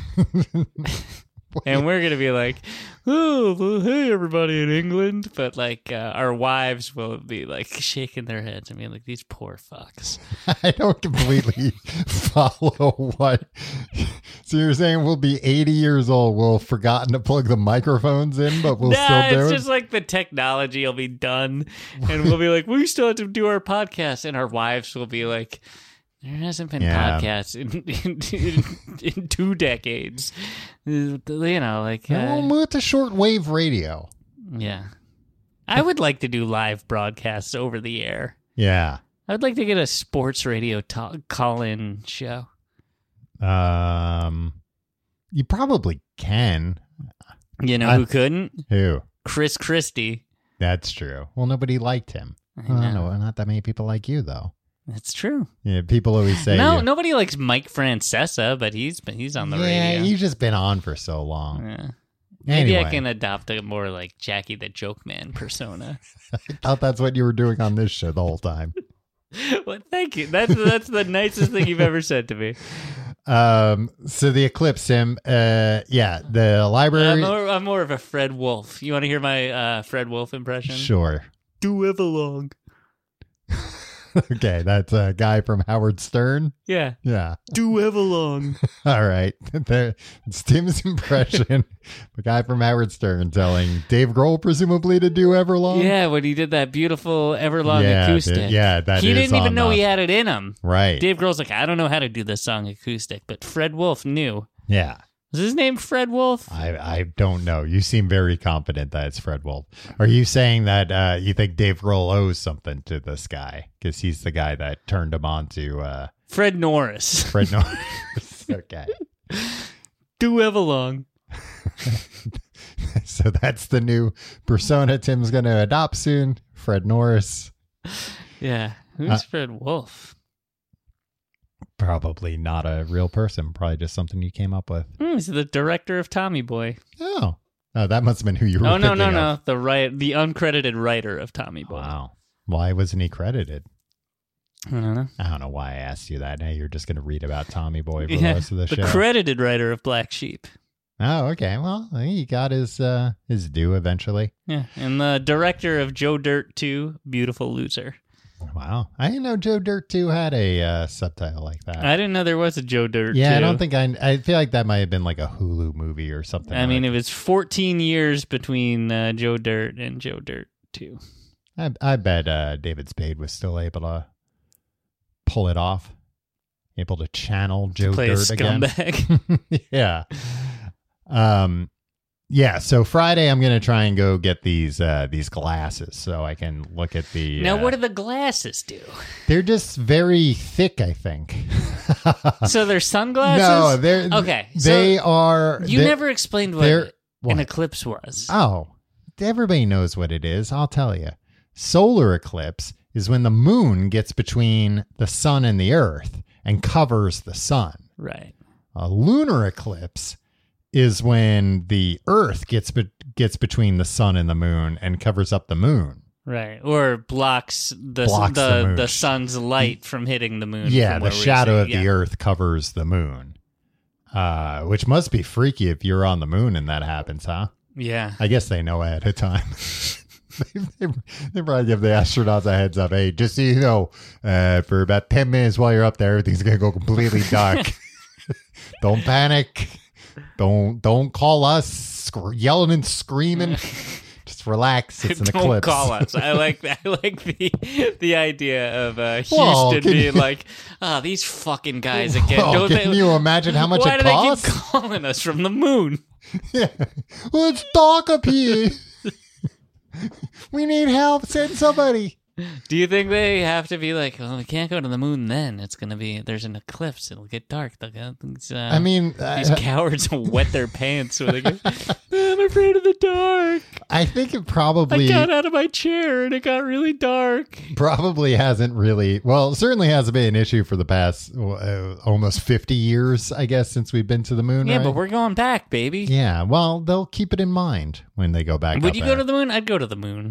[SPEAKER 4] And we're going to be like, oh, well, hey, everybody in England. But, like, uh, our wives will be, like, shaking their heads and being like, these poor fucks.
[SPEAKER 3] I don't completely follow what. So you're saying we'll be eighty years old. We'll have forgotten to plug the microphones in, but we'll
[SPEAKER 4] nah,
[SPEAKER 3] still do
[SPEAKER 4] it's
[SPEAKER 3] it?
[SPEAKER 4] just like the technology will be done. And we'll be like, we still have to do our podcast. And our wives will be like, there hasn't been
[SPEAKER 3] Yeah.
[SPEAKER 4] podcasts in, in, in, in two decades. You know, like,
[SPEAKER 3] And we'll
[SPEAKER 4] uh,
[SPEAKER 3] move to shortwave radio.
[SPEAKER 4] yeah. I would like to do live broadcasts over the air.
[SPEAKER 3] Yeah.
[SPEAKER 4] I would like to get a sports radio talk, call-in show.
[SPEAKER 3] Um, you probably can.
[SPEAKER 4] You know
[SPEAKER 3] I-
[SPEAKER 4] who couldn't?
[SPEAKER 3] Who?
[SPEAKER 4] Chris Christie.
[SPEAKER 3] That's true. Well, nobody liked him.
[SPEAKER 4] I
[SPEAKER 3] Well,
[SPEAKER 4] know.
[SPEAKER 3] no, not that many people like you, though.
[SPEAKER 4] That's true.
[SPEAKER 3] Yeah, people always say
[SPEAKER 4] No,
[SPEAKER 3] you-
[SPEAKER 4] nobody likes Mike Francesa, but he's he's on the
[SPEAKER 3] yeah,
[SPEAKER 4] radio.
[SPEAKER 3] you've just been on for so long.
[SPEAKER 4] Yeah. Maybe
[SPEAKER 3] Anyway.
[SPEAKER 4] I can adopt a more like Jackie the Joke Man persona.
[SPEAKER 3] I thought that's what you were doing on this show the whole time.
[SPEAKER 4] Well, thank you. That's that's the nicest thing you've ever said to me.
[SPEAKER 3] Um, so the eclipse, Tim. Uh, yeah, the
[SPEAKER 4] I'm
[SPEAKER 3] library.
[SPEAKER 4] more, I'm more of a Fred Wolf. You want to hear my uh, Fred Wolf impression?
[SPEAKER 3] Sure.
[SPEAKER 4] Do everlong.
[SPEAKER 3] Okay, that's a guy from Howard Stern.
[SPEAKER 4] Yeah.
[SPEAKER 3] Yeah.
[SPEAKER 4] Do everlong.
[SPEAKER 3] All right. There- It's Tim's impression. The guy from Howard Stern telling Dave Grohl presumably to do Everlong.
[SPEAKER 4] Yeah, when he did that beautiful Everlong
[SPEAKER 3] Yeah,
[SPEAKER 4] acoustic.
[SPEAKER 3] dude, yeah, that
[SPEAKER 4] he
[SPEAKER 3] is
[SPEAKER 4] didn't even
[SPEAKER 3] on
[SPEAKER 4] know
[SPEAKER 3] the-
[SPEAKER 4] he had it in him.
[SPEAKER 3] Right.
[SPEAKER 4] Dave Grohl's like, I don't know how to do this song acoustic, but Fred Wolf knew.
[SPEAKER 3] Yeah.
[SPEAKER 4] Was his name Fred Wolf?
[SPEAKER 3] I I don't know. You seem very confident that it's Fred Wolf. Are you saying that uh, you think Dave Grohl owes something to this guy because he's the guy that turned him on to uh,
[SPEAKER 4] Fred Norris.
[SPEAKER 3] Fred Norris? Okay.
[SPEAKER 4] Do Everlong.
[SPEAKER 3] So that's the new persona Tim's going to adopt soon. Fred Norris.
[SPEAKER 4] Yeah. Who's
[SPEAKER 3] Uh,
[SPEAKER 4] Fred Wolf?
[SPEAKER 3] Probably not a real person. Probably just something you came up with.
[SPEAKER 4] Hmm, he's the director of Tommy Boy.
[SPEAKER 3] Oh. Oh, that must have been who you were
[SPEAKER 4] Oh no,
[SPEAKER 3] thinking
[SPEAKER 4] no,
[SPEAKER 3] of.
[SPEAKER 4] no. The right the uncredited writer of Tommy Boy.
[SPEAKER 3] Wow. Why wasn't he credited?
[SPEAKER 4] I don't know.
[SPEAKER 3] I don't know why I asked you that. Now you're just going to read about Tommy Boy for the
[SPEAKER 4] Yeah,
[SPEAKER 3] rest of the,
[SPEAKER 4] the
[SPEAKER 3] show.
[SPEAKER 4] credited writer of Black Sheep.
[SPEAKER 3] Oh, okay. Well, he got his uh, his due eventually.
[SPEAKER 4] Yeah. And the director of Joe Dirt two, Beautiful Loser.
[SPEAKER 3] Wow. I didn't know Joe Dirt two had a uh, subtitle like that.
[SPEAKER 4] I didn't know there was a Joe Dirt
[SPEAKER 3] yeah,
[SPEAKER 4] two.
[SPEAKER 3] I don't think I I feel like that might have been like a Hulu movie or something.
[SPEAKER 4] I mean,
[SPEAKER 3] like-
[SPEAKER 4] it was fourteen years between uh, Joe Dirt and Joe Dirt two.
[SPEAKER 3] I, I bet uh, David Spade was still able to pull it off, able to channel Joe
[SPEAKER 4] Play a
[SPEAKER 3] Dirt again.
[SPEAKER 4] scumbag.
[SPEAKER 3] Yeah. Um, yeah. So Friday, I'm gonna try and go get these uh, these glasses so I can look at the.
[SPEAKER 4] Now,
[SPEAKER 3] uh,
[SPEAKER 4] what do the glasses do?
[SPEAKER 3] They're just very thick, I think.
[SPEAKER 4] So they're sunglasses?
[SPEAKER 3] No, they're
[SPEAKER 4] Okay, so
[SPEAKER 3] They are.
[SPEAKER 4] You
[SPEAKER 3] they're-
[SPEAKER 4] never explained what
[SPEAKER 3] they're-
[SPEAKER 4] an
[SPEAKER 3] what?
[SPEAKER 4] eclipse was.
[SPEAKER 3] Oh, everybody knows what it is. I'll tell you. Solar eclipse is when the moon gets between the sun and the earth and covers the sun.
[SPEAKER 4] Right.
[SPEAKER 3] A lunar eclipse is when the earth gets be- gets between the sun and the moon and covers up the moon.
[SPEAKER 4] Right. Or blocks the
[SPEAKER 3] Blocks
[SPEAKER 4] the,
[SPEAKER 3] the
[SPEAKER 4] the,
[SPEAKER 3] moon.
[SPEAKER 4] sun's light from hitting the moon.
[SPEAKER 3] Yeah,
[SPEAKER 4] from
[SPEAKER 3] the
[SPEAKER 4] where we
[SPEAKER 3] shadow
[SPEAKER 4] sit.
[SPEAKER 3] of the
[SPEAKER 4] Yeah.
[SPEAKER 3] earth covers the moon. Uh, which must be freaky if you're on the moon and that happens, huh?
[SPEAKER 4] Yeah.
[SPEAKER 3] I guess they know ahead of time. they, they, they probably give the astronauts a heads up. Hey, just so you know, uh, for about ten minutes while you're up there, everything's going to go completely dark. Don't panic. Don't don't call us sc- yelling and screaming. Just relax. It's an
[SPEAKER 4] Don't
[SPEAKER 3] eclipse.
[SPEAKER 4] call us. I like that. I like the the idea of uh, Houston
[SPEAKER 3] Well, can
[SPEAKER 4] being
[SPEAKER 3] you-
[SPEAKER 4] like, "Oh, these fucking guys again."
[SPEAKER 3] Well,
[SPEAKER 4] Don't
[SPEAKER 3] can
[SPEAKER 4] they,
[SPEAKER 3] you imagine how much
[SPEAKER 4] why
[SPEAKER 3] it
[SPEAKER 4] do
[SPEAKER 3] costs?
[SPEAKER 4] they keep calling us from the moon?
[SPEAKER 3] Yeah. Well, it's dark up here. We need help. Send somebody.
[SPEAKER 4] Do you think they have to be like, "Well, we can't go to the moon then. It's gonna be there's an eclipse. It'll get dark." They'll go, uh,
[SPEAKER 3] I mean,
[SPEAKER 4] these
[SPEAKER 3] uh,
[SPEAKER 4] cowards will wet their pants when they go. I'm afraid of the dark.
[SPEAKER 3] I think it
[SPEAKER 4] I
[SPEAKER 3] probably
[SPEAKER 4] got out of my chair and it got really dark.
[SPEAKER 3] probably hasn't really. Well, certainly hasn't been an issue for the past uh, almost fifty years, I guess, since we've been to the moon.
[SPEAKER 4] Yeah,
[SPEAKER 3] right?
[SPEAKER 4] but we're going back, baby.
[SPEAKER 3] Yeah, well, they'll keep it in mind when they go back.
[SPEAKER 4] Would
[SPEAKER 3] up
[SPEAKER 4] you
[SPEAKER 3] there.
[SPEAKER 4] go to the moon? I'd go to the moon.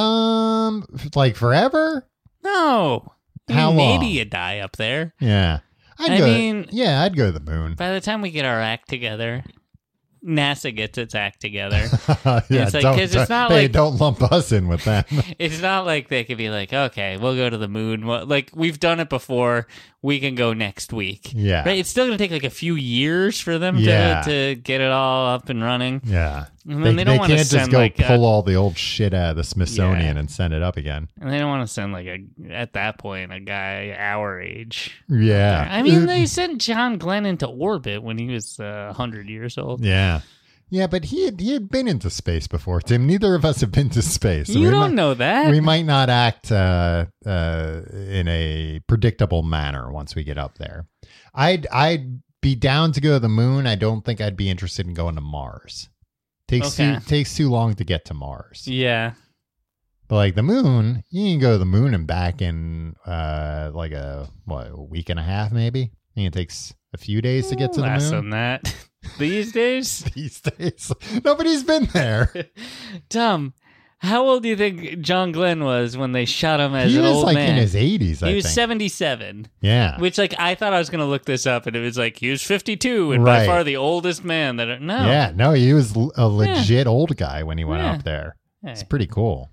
[SPEAKER 3] Um, like forever?
[SPEAKER 4] No. I mean,
[SPEAKER 3] How
[SPEAKER 4] maybe
[SPEAKER 3] long?
[SPEAKER 4] you die up there.
[SPEAKER 3] Yeah, I'd
[SPEAKER 4] I
[SPEAKER 3] go.
[SPEAKER 4] mean-
[SPEAKER 3] yeah, I'd go to the moon.
[SPEAKER 4] By the time we get our act together, NASA gets its act together.
[SPEAKER 3] yeah,
[SPEAKER 4] It's like-
[SPEAKER 3] don't,
[SPEAKER 4] 'cause it's not
[SPEAKER 3] hey,
[SPEAKER 4] like-
[SPEAKER 3] don't lump us in with them.
[SPEAKER 4] It's not like they could be like, okay, we'll go to the moon. Well, like, we've done it before. We can go next week.
[SPEAKER 3] Yeah.
[SPEAKER 4] Right? It's still going to take like a few years for them
[SPEAKER 3] Yeah.
[SPEAKER 4] to, to get it all up and running.
[SPEAKER 3] Yeah,
[SPEAKER 4] And then they don't
[SPEAKER 3] they
[SPEAKER 4] wanna
[SPEAKER 3] can't
[SPEAKER 4] send,
[SPEAKER 3] just go
[SPEAKER 4] like,
[SPEAKER 3] pull
[SPEAKER 4] a-
[SPEAKER 3] all the old shit out of the Smithsonian
[SPEAKER 4] Yeah.
[SPEAKER 3] and send it up again.
[SPEAKER 4] And they don't want to send like a, at that point, a guy our age.
[SPEAKER 3] Yeah,
[SPEAKER 4] I mean, they sent John Glenn into orbit when he was uh, one hundred years old.
[SPEAKER 3] yeah, yeah, but he had he had been into space before, Tim. Neither of us have been to space. so
[SPEAKER 4] You
[SPEAKER 3] we
[SPEAKER 4] don't
[SPEAKER 3] might,
[SPEAKER 4] know that.
[SPEAKER 3] We might not act uh, uh, in a predictable manner once we get up there. I'd I'd be down to go to the moon. I don't think I'd be interested in going to Mars. Takes
[SPEAKER 4] Okay.
[SPEAKER 3] too, takes too long to get to Mars.
[SPEAKER 4] Yeah.
[SPEAKER 3] But like the moon, you can go to the moon and back in uh, like a what a week and a half maybe. I think it takes a few days to get to the
[SPEAKER 4] Less
[SPEAKER 3] moon.
[SPEAKER 4] than that. These days?
[SPEAKER 3] These days, nobody's been there.
[SPEAKER 4] Tom, how old do you think John Glenn was when they shot him as
[SPEAKER 3] He
[SPEAKER 4] an
[SPEAKER 3] was
[SPEAKER 4] old
[SPEAKER 3] like
[SPEAKER 4] man?
[SPEAKER 3] in his eighties. I
[SPEAKER 4] he was
[SPEAKER 3] think.
[SPEAKER 4] seventy-seven.
[SPEAKER 3] Yeah.
[SPEAKER 4] Which, like, I thought I was going to look this up, and it was like, he was fifty-two and by
[SPEAKER 3] Right.
[SPEAKER 4] far the oldest man that... No.
[SPEAKER 3] Yeah. No, he was l- a legit old guy when he went
[SPEAKER 4] Yeah.
[SPEAKER 3] up there.
[SPEAKER 4] Hey.
[SPEAKER 3] It's pretty cool.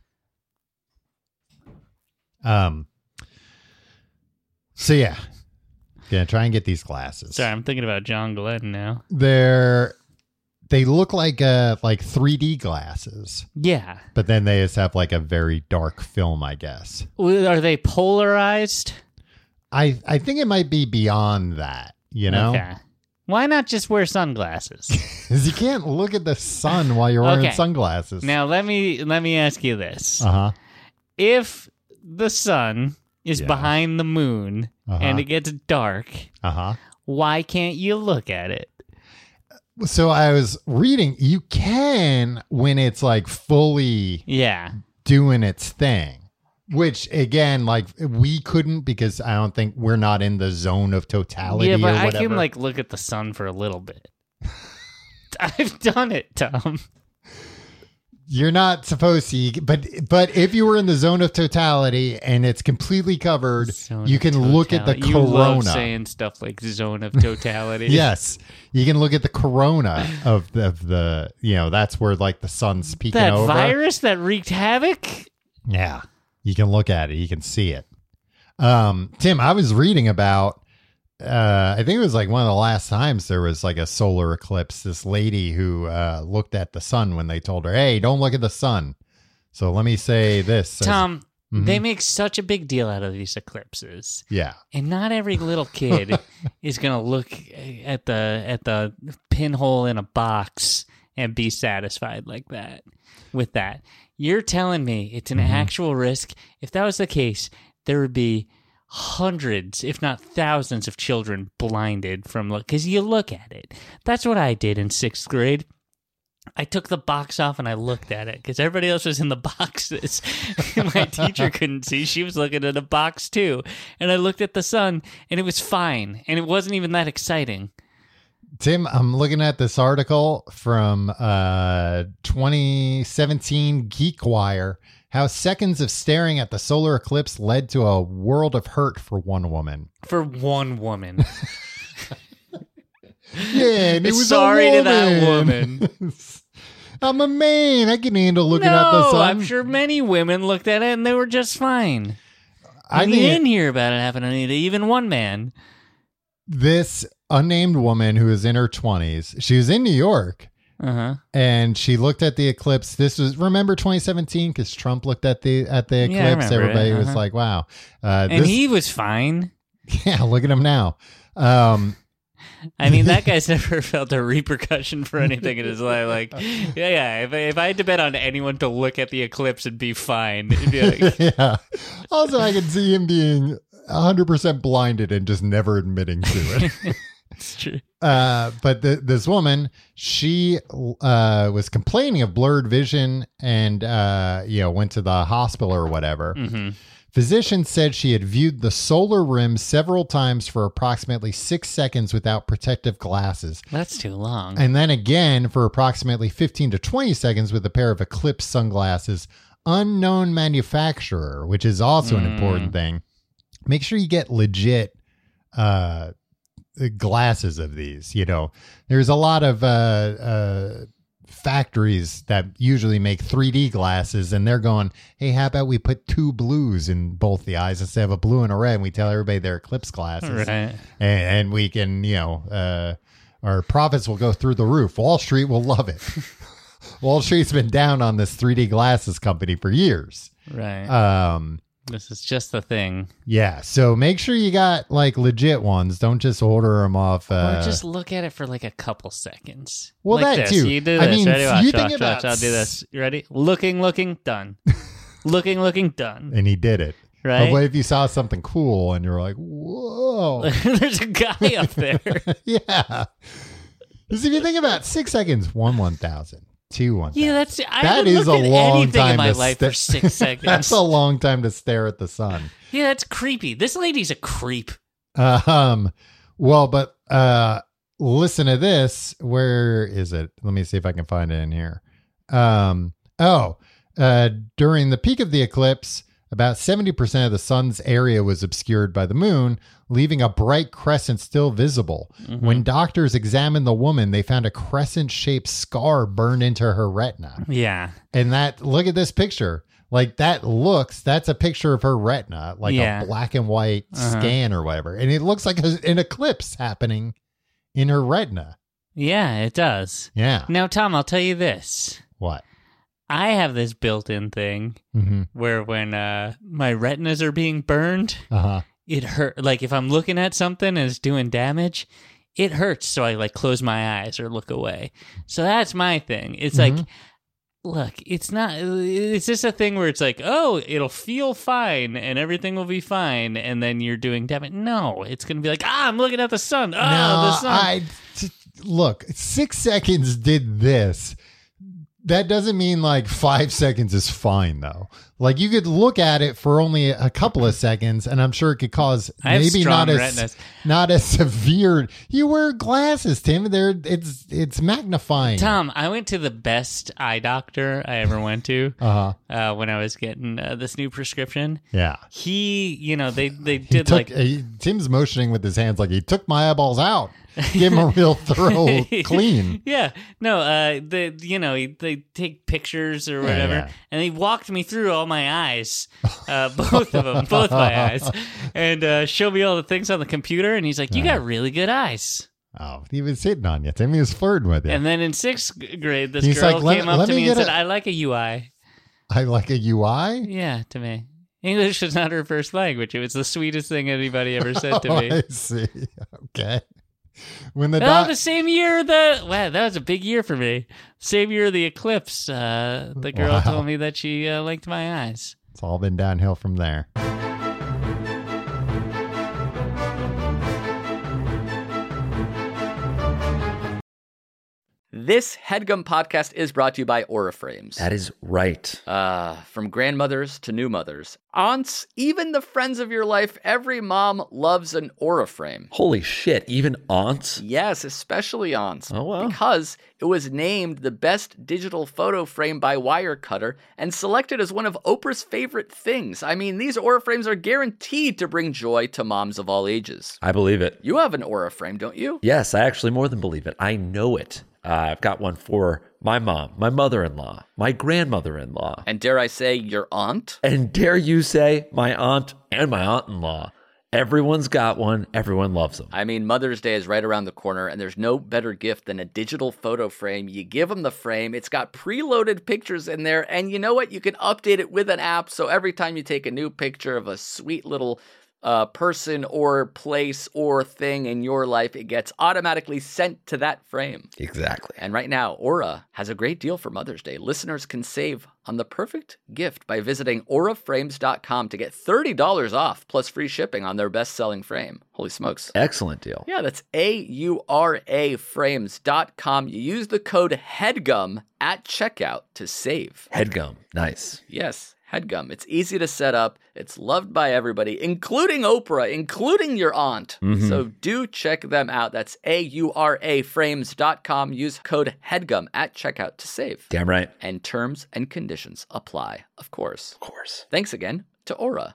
[SPEAKER 3] Um. So yeah, gonna try and get these glasses.
[SPEAKER 4] Sorry, I'm thinking about John Glenn now.
[SPEAKER 3] They're they look like uh like three D glasses,
[SPEAKER 4] Yeah.
[SPEAKER 3] but then they just have like a very dark film, I guess.
[SPEAKER 4] Well, are they polarized?
[SPEAKER 3] I I think it might be beyond that. You know,
[SPEAKER 4] Okay. Why not just wear sunglasses?
[SPEAKER 3] because you can't look at the sun while you're wearing
[SPEAKER 4] Okay.
[SPEAKER 3] sunglasses.
[SPEAKER 4] Now, let me let me ask you this.
[SPEAKER 3] uh huh.
[SPEAKER 4] If the sun is
[SPEAKER 3] Yeah.
[SPEAKER 4] behind the moon
[SPEAKER 3] Uh-huh.
[SPEAKER 4] and it gets dark,
[SPEAKER 3] Uh huh.
[SPEAKER 4] why can't you look at it?
[SPEAKER 3] So I was reading, you can when it's like fully
[SPEAKER 4] Yeah.
[SPEAKER 3] doing its thing, which again, like we couldn't because I don't think we're not in the zone of totality
[SPEAKER 4] Yeah, but
[SPEAKER 3] or
[SPEAKER 4] I
[SPEAKER 3] whatever.
[SPEAKER 4] can like look at the sun for a little bit. I've done it, Tom.
[SPEAKER 3] You're not supposed to, but but if you were in the zone of totality and it's completely covered,
[SPEAKER 4] Zone
[SPEAKER 3] you
[SPEAKER 4] of
[SPEAKER 3] can look at the
[SPEAKER 4] totality. You love
[SPEAKER 3] corona.
[SPEAKER 4] saying stuff like zone of totality.
[SPEAKER 3] Yes, you can look at the corona of the, of the you know that's where like the sun's peeking
[SPEAKER 4] That
[SPEAKER 3] over.
[SPEAKER 4] virus that wreaked havoc?
[SPEAKER 3] Yeah, you can look at it. You can see it. Um, Tim, I was reading about, uh, I think it was like one of the last times there was like a solar eclipse. This lady who uh, looked at the sun when they told her, hey, don't look at the sun. So let me say this.
[SPEAKER 4] Tom,
[SPEAKER 3] Mhm.
[SPEAKER 4] they make such a big deal out of these eclipses.
[SPEAKER 3] Yeah.
[SPEAKER 4] And not every little kid is going to look at the at the pinhole in a box and be satisfied like that with that. You're telling me it's an
[SPEAKER 3] Mhm.
[SPEAKER 4] actual risk. If that was the case, there would be hundreds, if not thousands of children blinded from look because you look at it. That's what I did in sixth grade. I took the box off and I looked at it because everybody else was in the boxes. My teacher couldn't see. She was looking at a box too. And I looked at the sun and it was fine. And it wasn't even that exciting.
[SPEAKER 3] Tim, I'm looking at this article from uh, twenty seventeen GeekWire. How seconds of staring at the solar eclipse led to a world of hurt for one woman.
[SPEAKER 4] For one woman.
[SPEAKER 3] Yeah, and it was
[SPEAKER 4] Sorry
[SPEAKER 3] a
[SPEAKER 4] to that
[SPEAKER 3] woman.
[SPEAKER 4] woman.
[SPEAKER 3] I'm a man. I can handle looking
[SPEAKER 4] no,
[SPEAKER 3] at the sun.
[SPEAKER 4] I'm sure many women looked at it and they were just fine.
[SPEAKER 3] I
[SPEAKER 4] And
[SPEAKER 3] think
[SPEAKER 4] you
[SPEAKER 3] it-
[SPEAKER 4] didn't hear about it happening to even one man.
[SPEAKER 3] this unnamed woman who was in her twenties, she was in New York.
[SPEAKER 4] Uh-huh.
[SPEAKER 3] And she looked at the eclipse. This was, remember twenty seventeen, because Trump looked at the at the
[SPEAKER 4] Yeah, I
[SPEAKER 3] eclipse.
[SPEAKER 4] remember
[SPEAKER 3] Everybody
[SPEAKER 4] it.
[SPEAKER 3] was
[SPEAKER 4] Uh-huh.
[SPEAKER 3] like, "Wow!" Uh,
[SPEAKER 4] And
[SPEAKER 3] this,
[SPEAKER 4] he was fine.
[SPEAKER 3] yeah, look at him now. Um,
[SPEAKER 4] I mean, that guy's never felt a repercussion for anything in his life. Like, yeah, yeah. If, if I had to bet on anyone to look at the eclipse and be fine, it'd be like,
[SPEAKER 3] yeah. Also, I could see him being one hundred percent blinded and just never admitting to it.
[SPEAKER 4] it's true.
[SPEAKER 3] Uh, but the, this woman, she uh, was complaining of blurred vision and, uh, you know, went to the hospital or whatever.
[SPEAKER 4] Mm-hmm.
[SPEAKER 3] Physicians said she had viewed the solar rim several times for approximately six seconds without protective glasses.
[SPEAKER 4] That's too long.
[SPEAKER 3] And then again for approximately fifteen to twenty seconds with a pair of Eclipse sunglasses. Unknown manufacturer, which is also an
[SPEAKER 4] Mm.
[SPEAKER 3] important thing. Make sure you get legit uh, glasses of these. You know, there's a lot of uh, uh, factories that usually make three D glasses, and they're going, hey, how about we put two blues in both the eyes instead of a blue and a red, and we tell everybody they're Eclipse glasses.
[SPEAKER 4] Right.
[SPEAKER 3] And, and we can, you know, uh, our profits will go through the roof. Wall Street will love it. Wall Street's been down on this three D glasses company for years.
[SPEAKER 4] Right.
[SPEAKER 3] Um,
[SPEAKER 4] This is just the thing.
[SPEAKER 3] yeah. So make sure you got like legit ones. Don't just order them off. Uh,
[SPEAKER 4] or just look at it for like a couple seconds.
[SPEAKER 3] Well,
[SPEAKER 4] like
[SPEAKER 3] that
[SPEAKER 4] this.
[SPEAKER 3] too.
[SPEAKER 4] You do
[SPEAKER 3] I
[SPEAKER 4] this.
[SPEAKER 3] mean,
[SPEAKER 4] Ready? Watch,
[SPEAKER 3] you
[SPEAKER 4] watch,
[SPEAKER 3] think
[SPEAKER 4] watch,
[SPEAKER 3] about
[SPEAKER 4] I'll do this. You ready? Looking, looking, done. looking, looking, done.
[SPEAKER 3] and he did it.
[SPEAKER 4] Right?
[SPEAKER 3] But what if you saw something cool and you're like, whoa.
[SPEAKER 4] There's a guy up there.
[SPEAKER 3] Yeah. Because if you think about six seconds, one one thousand, two one thousand.
[SPEAKER 4] Yeah, that's. I
[SPEAKER 3] That
[SPEAKER 4] haven't
[SPEAKER 3] is
[SPEAKER 4] looked
[SPEAKER 3] a
[SPEAKER 4] at
[SPEAKER 3] long
[SPEAKER 4] anything
[SPEAKER 3] time
[SPEAKER 4] in my
[SPEAKER 3] to
[SPEAKER 4] life
[SPEAKER 3] sta-
[SPEAKER 4] for six seconds.
[SPEAKER 3] That's a long time to stare at the sun.
[SPEAKER 4] Yeah, that's creepy. This lady's a creep.
[SPEAKER 3] Um, well, but uh, listen to this. Where is it? Let me see if I can find it in here. Um, oh, uh, during the peak of the eclipse, about seventy percent of the sun's area was obscured by the moon, leaving a bright crescent still visible.
[SPEAKER 4] Mm-hmm.
[SPEAKER 3] When doctors examined the woman, they found a crescent-shaped scar burned into her retina.
[SPEAKER 4] Yeah.
[SPEAKER 3] And that, look at this picture. Like that looks, that's a picture of her retina, like
[SPEAKER 4] Yeah.
[SPEAKER 3] a black and white
[SPEAKER 4] Uh-huh.
[SPEAKER 3] scan or whatever. And it looks like a, an eclipse happening in her retina.
[SPEAKER 4] Yeah, it does.
[SPEAKER 3] Yeah.
[SPEAKER 4] Now, Tom, I'll tell you this.
[SPEAKER 3] What?
[SPEAKER 4] I have this built-in thing
[SPEAKER 3] Mm-hmm.
[SPEAKER 4] where when uh, my retinas are being burned,
[SPEAKER 3] Uh-huh.
[SPEAKER 4] it hurt. Like if I'm looking at something and it's doing damage, it hurts. So I like close my eyes or look away. So that's my thing. It's
[SPEAKER 3] Mhm.
[SPEAKER 4] like, look, it's not, it's just a thing where it's like, oh, it'll feel fine and everything will be fine. And then you're doing damage. No, it's going to be like, ah, I'm looking at the sun. Oh, the
[SPEAKER 3] no,
[SPEAKER 4] sun.
[SPEAKER 3] I, t- look, six seconds did this. That doesn't mean like five seconds is fine though. Like you could look at it for only a couple of seconds, and I'm sure it could cause
[SPEAKER 4] I have
[SPEAKER 3] maybe
[SPEAKER 4] strong
[SPEAKER 3] not as
[SPEAKER 4] retinas.
[SPEAKER 3] not as severe. You wear glasses, Tim. They're it's it's magnifying.
[SPEAKER 4] Tom, I went to the best eye doctor I ever went to
[SPEAKER 3] Uh huh.
[SPEAKER 4] uh, when I was getting uh, this new prescription.
[SPEAKER 3] Yeah.
[SPEAKER 4] He, you know, they, they
[SPEAKER 3] He
[SPEAKER 4] did
[SPEAKER 3] took,
[SPEAKER 4] like,
[SPEAKER 3] uh, Tim's motioning with his hands like he took my eyeballs out. Give him a real thorough clean.
[SPEAKER 4] yeah, no, uh, the you know they take pictures or whatever,
[SPEAKER 3] yeah.
[SPEAKER 4] and he walked me through all my eyes, uh, both of them, both my eyes, and uh, showed me all the things on the computer. And he's like, "You got really good eyes."
[SPEAKER 3] Oh, he was hitting on you. Tim, he was flirting with you.
[SPEAKER 4] And then in sixth grade, this
[SPEAKER 3] He's
[SPEAKER 4] girl
[SPEAKER 3] like, "Let-
[SPEAKER 4] came up
[SPEAKER 3] let
[SPEAKER 4] to
[SPEAKER 3] me
[SPEAKER 4] me and
[SPEAKER 3] get
[SPEAKER 4] said,
[SPEAKER 3] a-
[SPEAKER 4] "I like a U I."
[SPEAKER 3] I like a U I.
[SPEAKER 4] Yeah, to me. English was not her first language. It was the sweetest thing anybody ever said to
[SPEAKER 3] Oh,
[SPEAKER 4] me.
[SPEAKER 3] I see. Okay. When the
[SPEAKER 4] Oh,
[SPEAKER 3] doc-
[SPEAKER 4] the same year the wow, that was a big year for me. Same year of the eclipse. Uh, the girl
[SPEAKER 3] Wow.
[SPEAKER 4] told me that she uh, liked my eyes.
[SPEAKER 3] it's all been downhill from there.
[SPEAKER 1] This HeadGum podcast is brought to you by Aura Frames.
[SPEAKER 5] That is right.
[SPEAKER 1] Uh, from grandmothers to new mothers, aunts, even the friends of your life, every mom loves an Aura Frame.
[SPEAKER 5] Holy shit, even aunts?
[SPEAKER 1] Yes, especially aunts.
[SPEAKER 5] Oh, wow.
[SPEAKER 1] Because it was named the best digital photo frame by Wirecutter and selected as one of Oprah's favorite things. I mean, these Aura Frames are guaranteed to bring joy to moms of all ages.
[SPEAKER 5] I believe it.
[SPEAKER 1] You have an Aura Frame, don't you?
[SPEAKER 5] Yes, I actually more than believe it. I know it. Uh, I've got one for my mom, my mother-in-law, my grandmother-in-law.
[SPEAKER 1] And dare I say, your aunt?
[SPEAKER 5] And dare you say, my aunt and my aunt-in-law. Everyone's got one. Everyone loves them.
[SPEAKER 1] I mean, Mother's Day is right around the corner, and there's no better gift than a digital photo frame. You give them the frame. It's got preloaded pictures in there, and you know what? You can update it with an app, so every time you take a new picture of a sweet little uh, person or place or thing in your life, it gets automatically sent to that frame.
[SPEAKER 5] Exactly.
[SPEAKER 1] And right now, Aura has a great deal for Mother's Day. Listeners can save on the perfect gift by visiting aura frames dot com to get thirty dollars off plus free shipping on their best-selling frame. Holy smokes.
[SPEAKER 5] Excellent deal.
[SPEAKER 1] Yeah, that's A U R A frames dot com. You use the code HEADGUM at checkout to save.
[SPEAKER 5] HeadGum. Nice.
[SPEAKER 1] Yes, HeadGum. It's easy to set up. It's loved by everybody, including Oprah, including your aunt.
[SPEAKER 5] Mm-hmm.
[SPEAKER 1] So do check them out. That's A U R A frames dot com. Use code HEADGUM at checkout to save.
[SPEAKER 5] Damn right.
[SPEAKER 1] And terms and conditions apply, of course.
[SPEAKER 5] Of course.
[SPEAKER 1] Thanks again to Aura.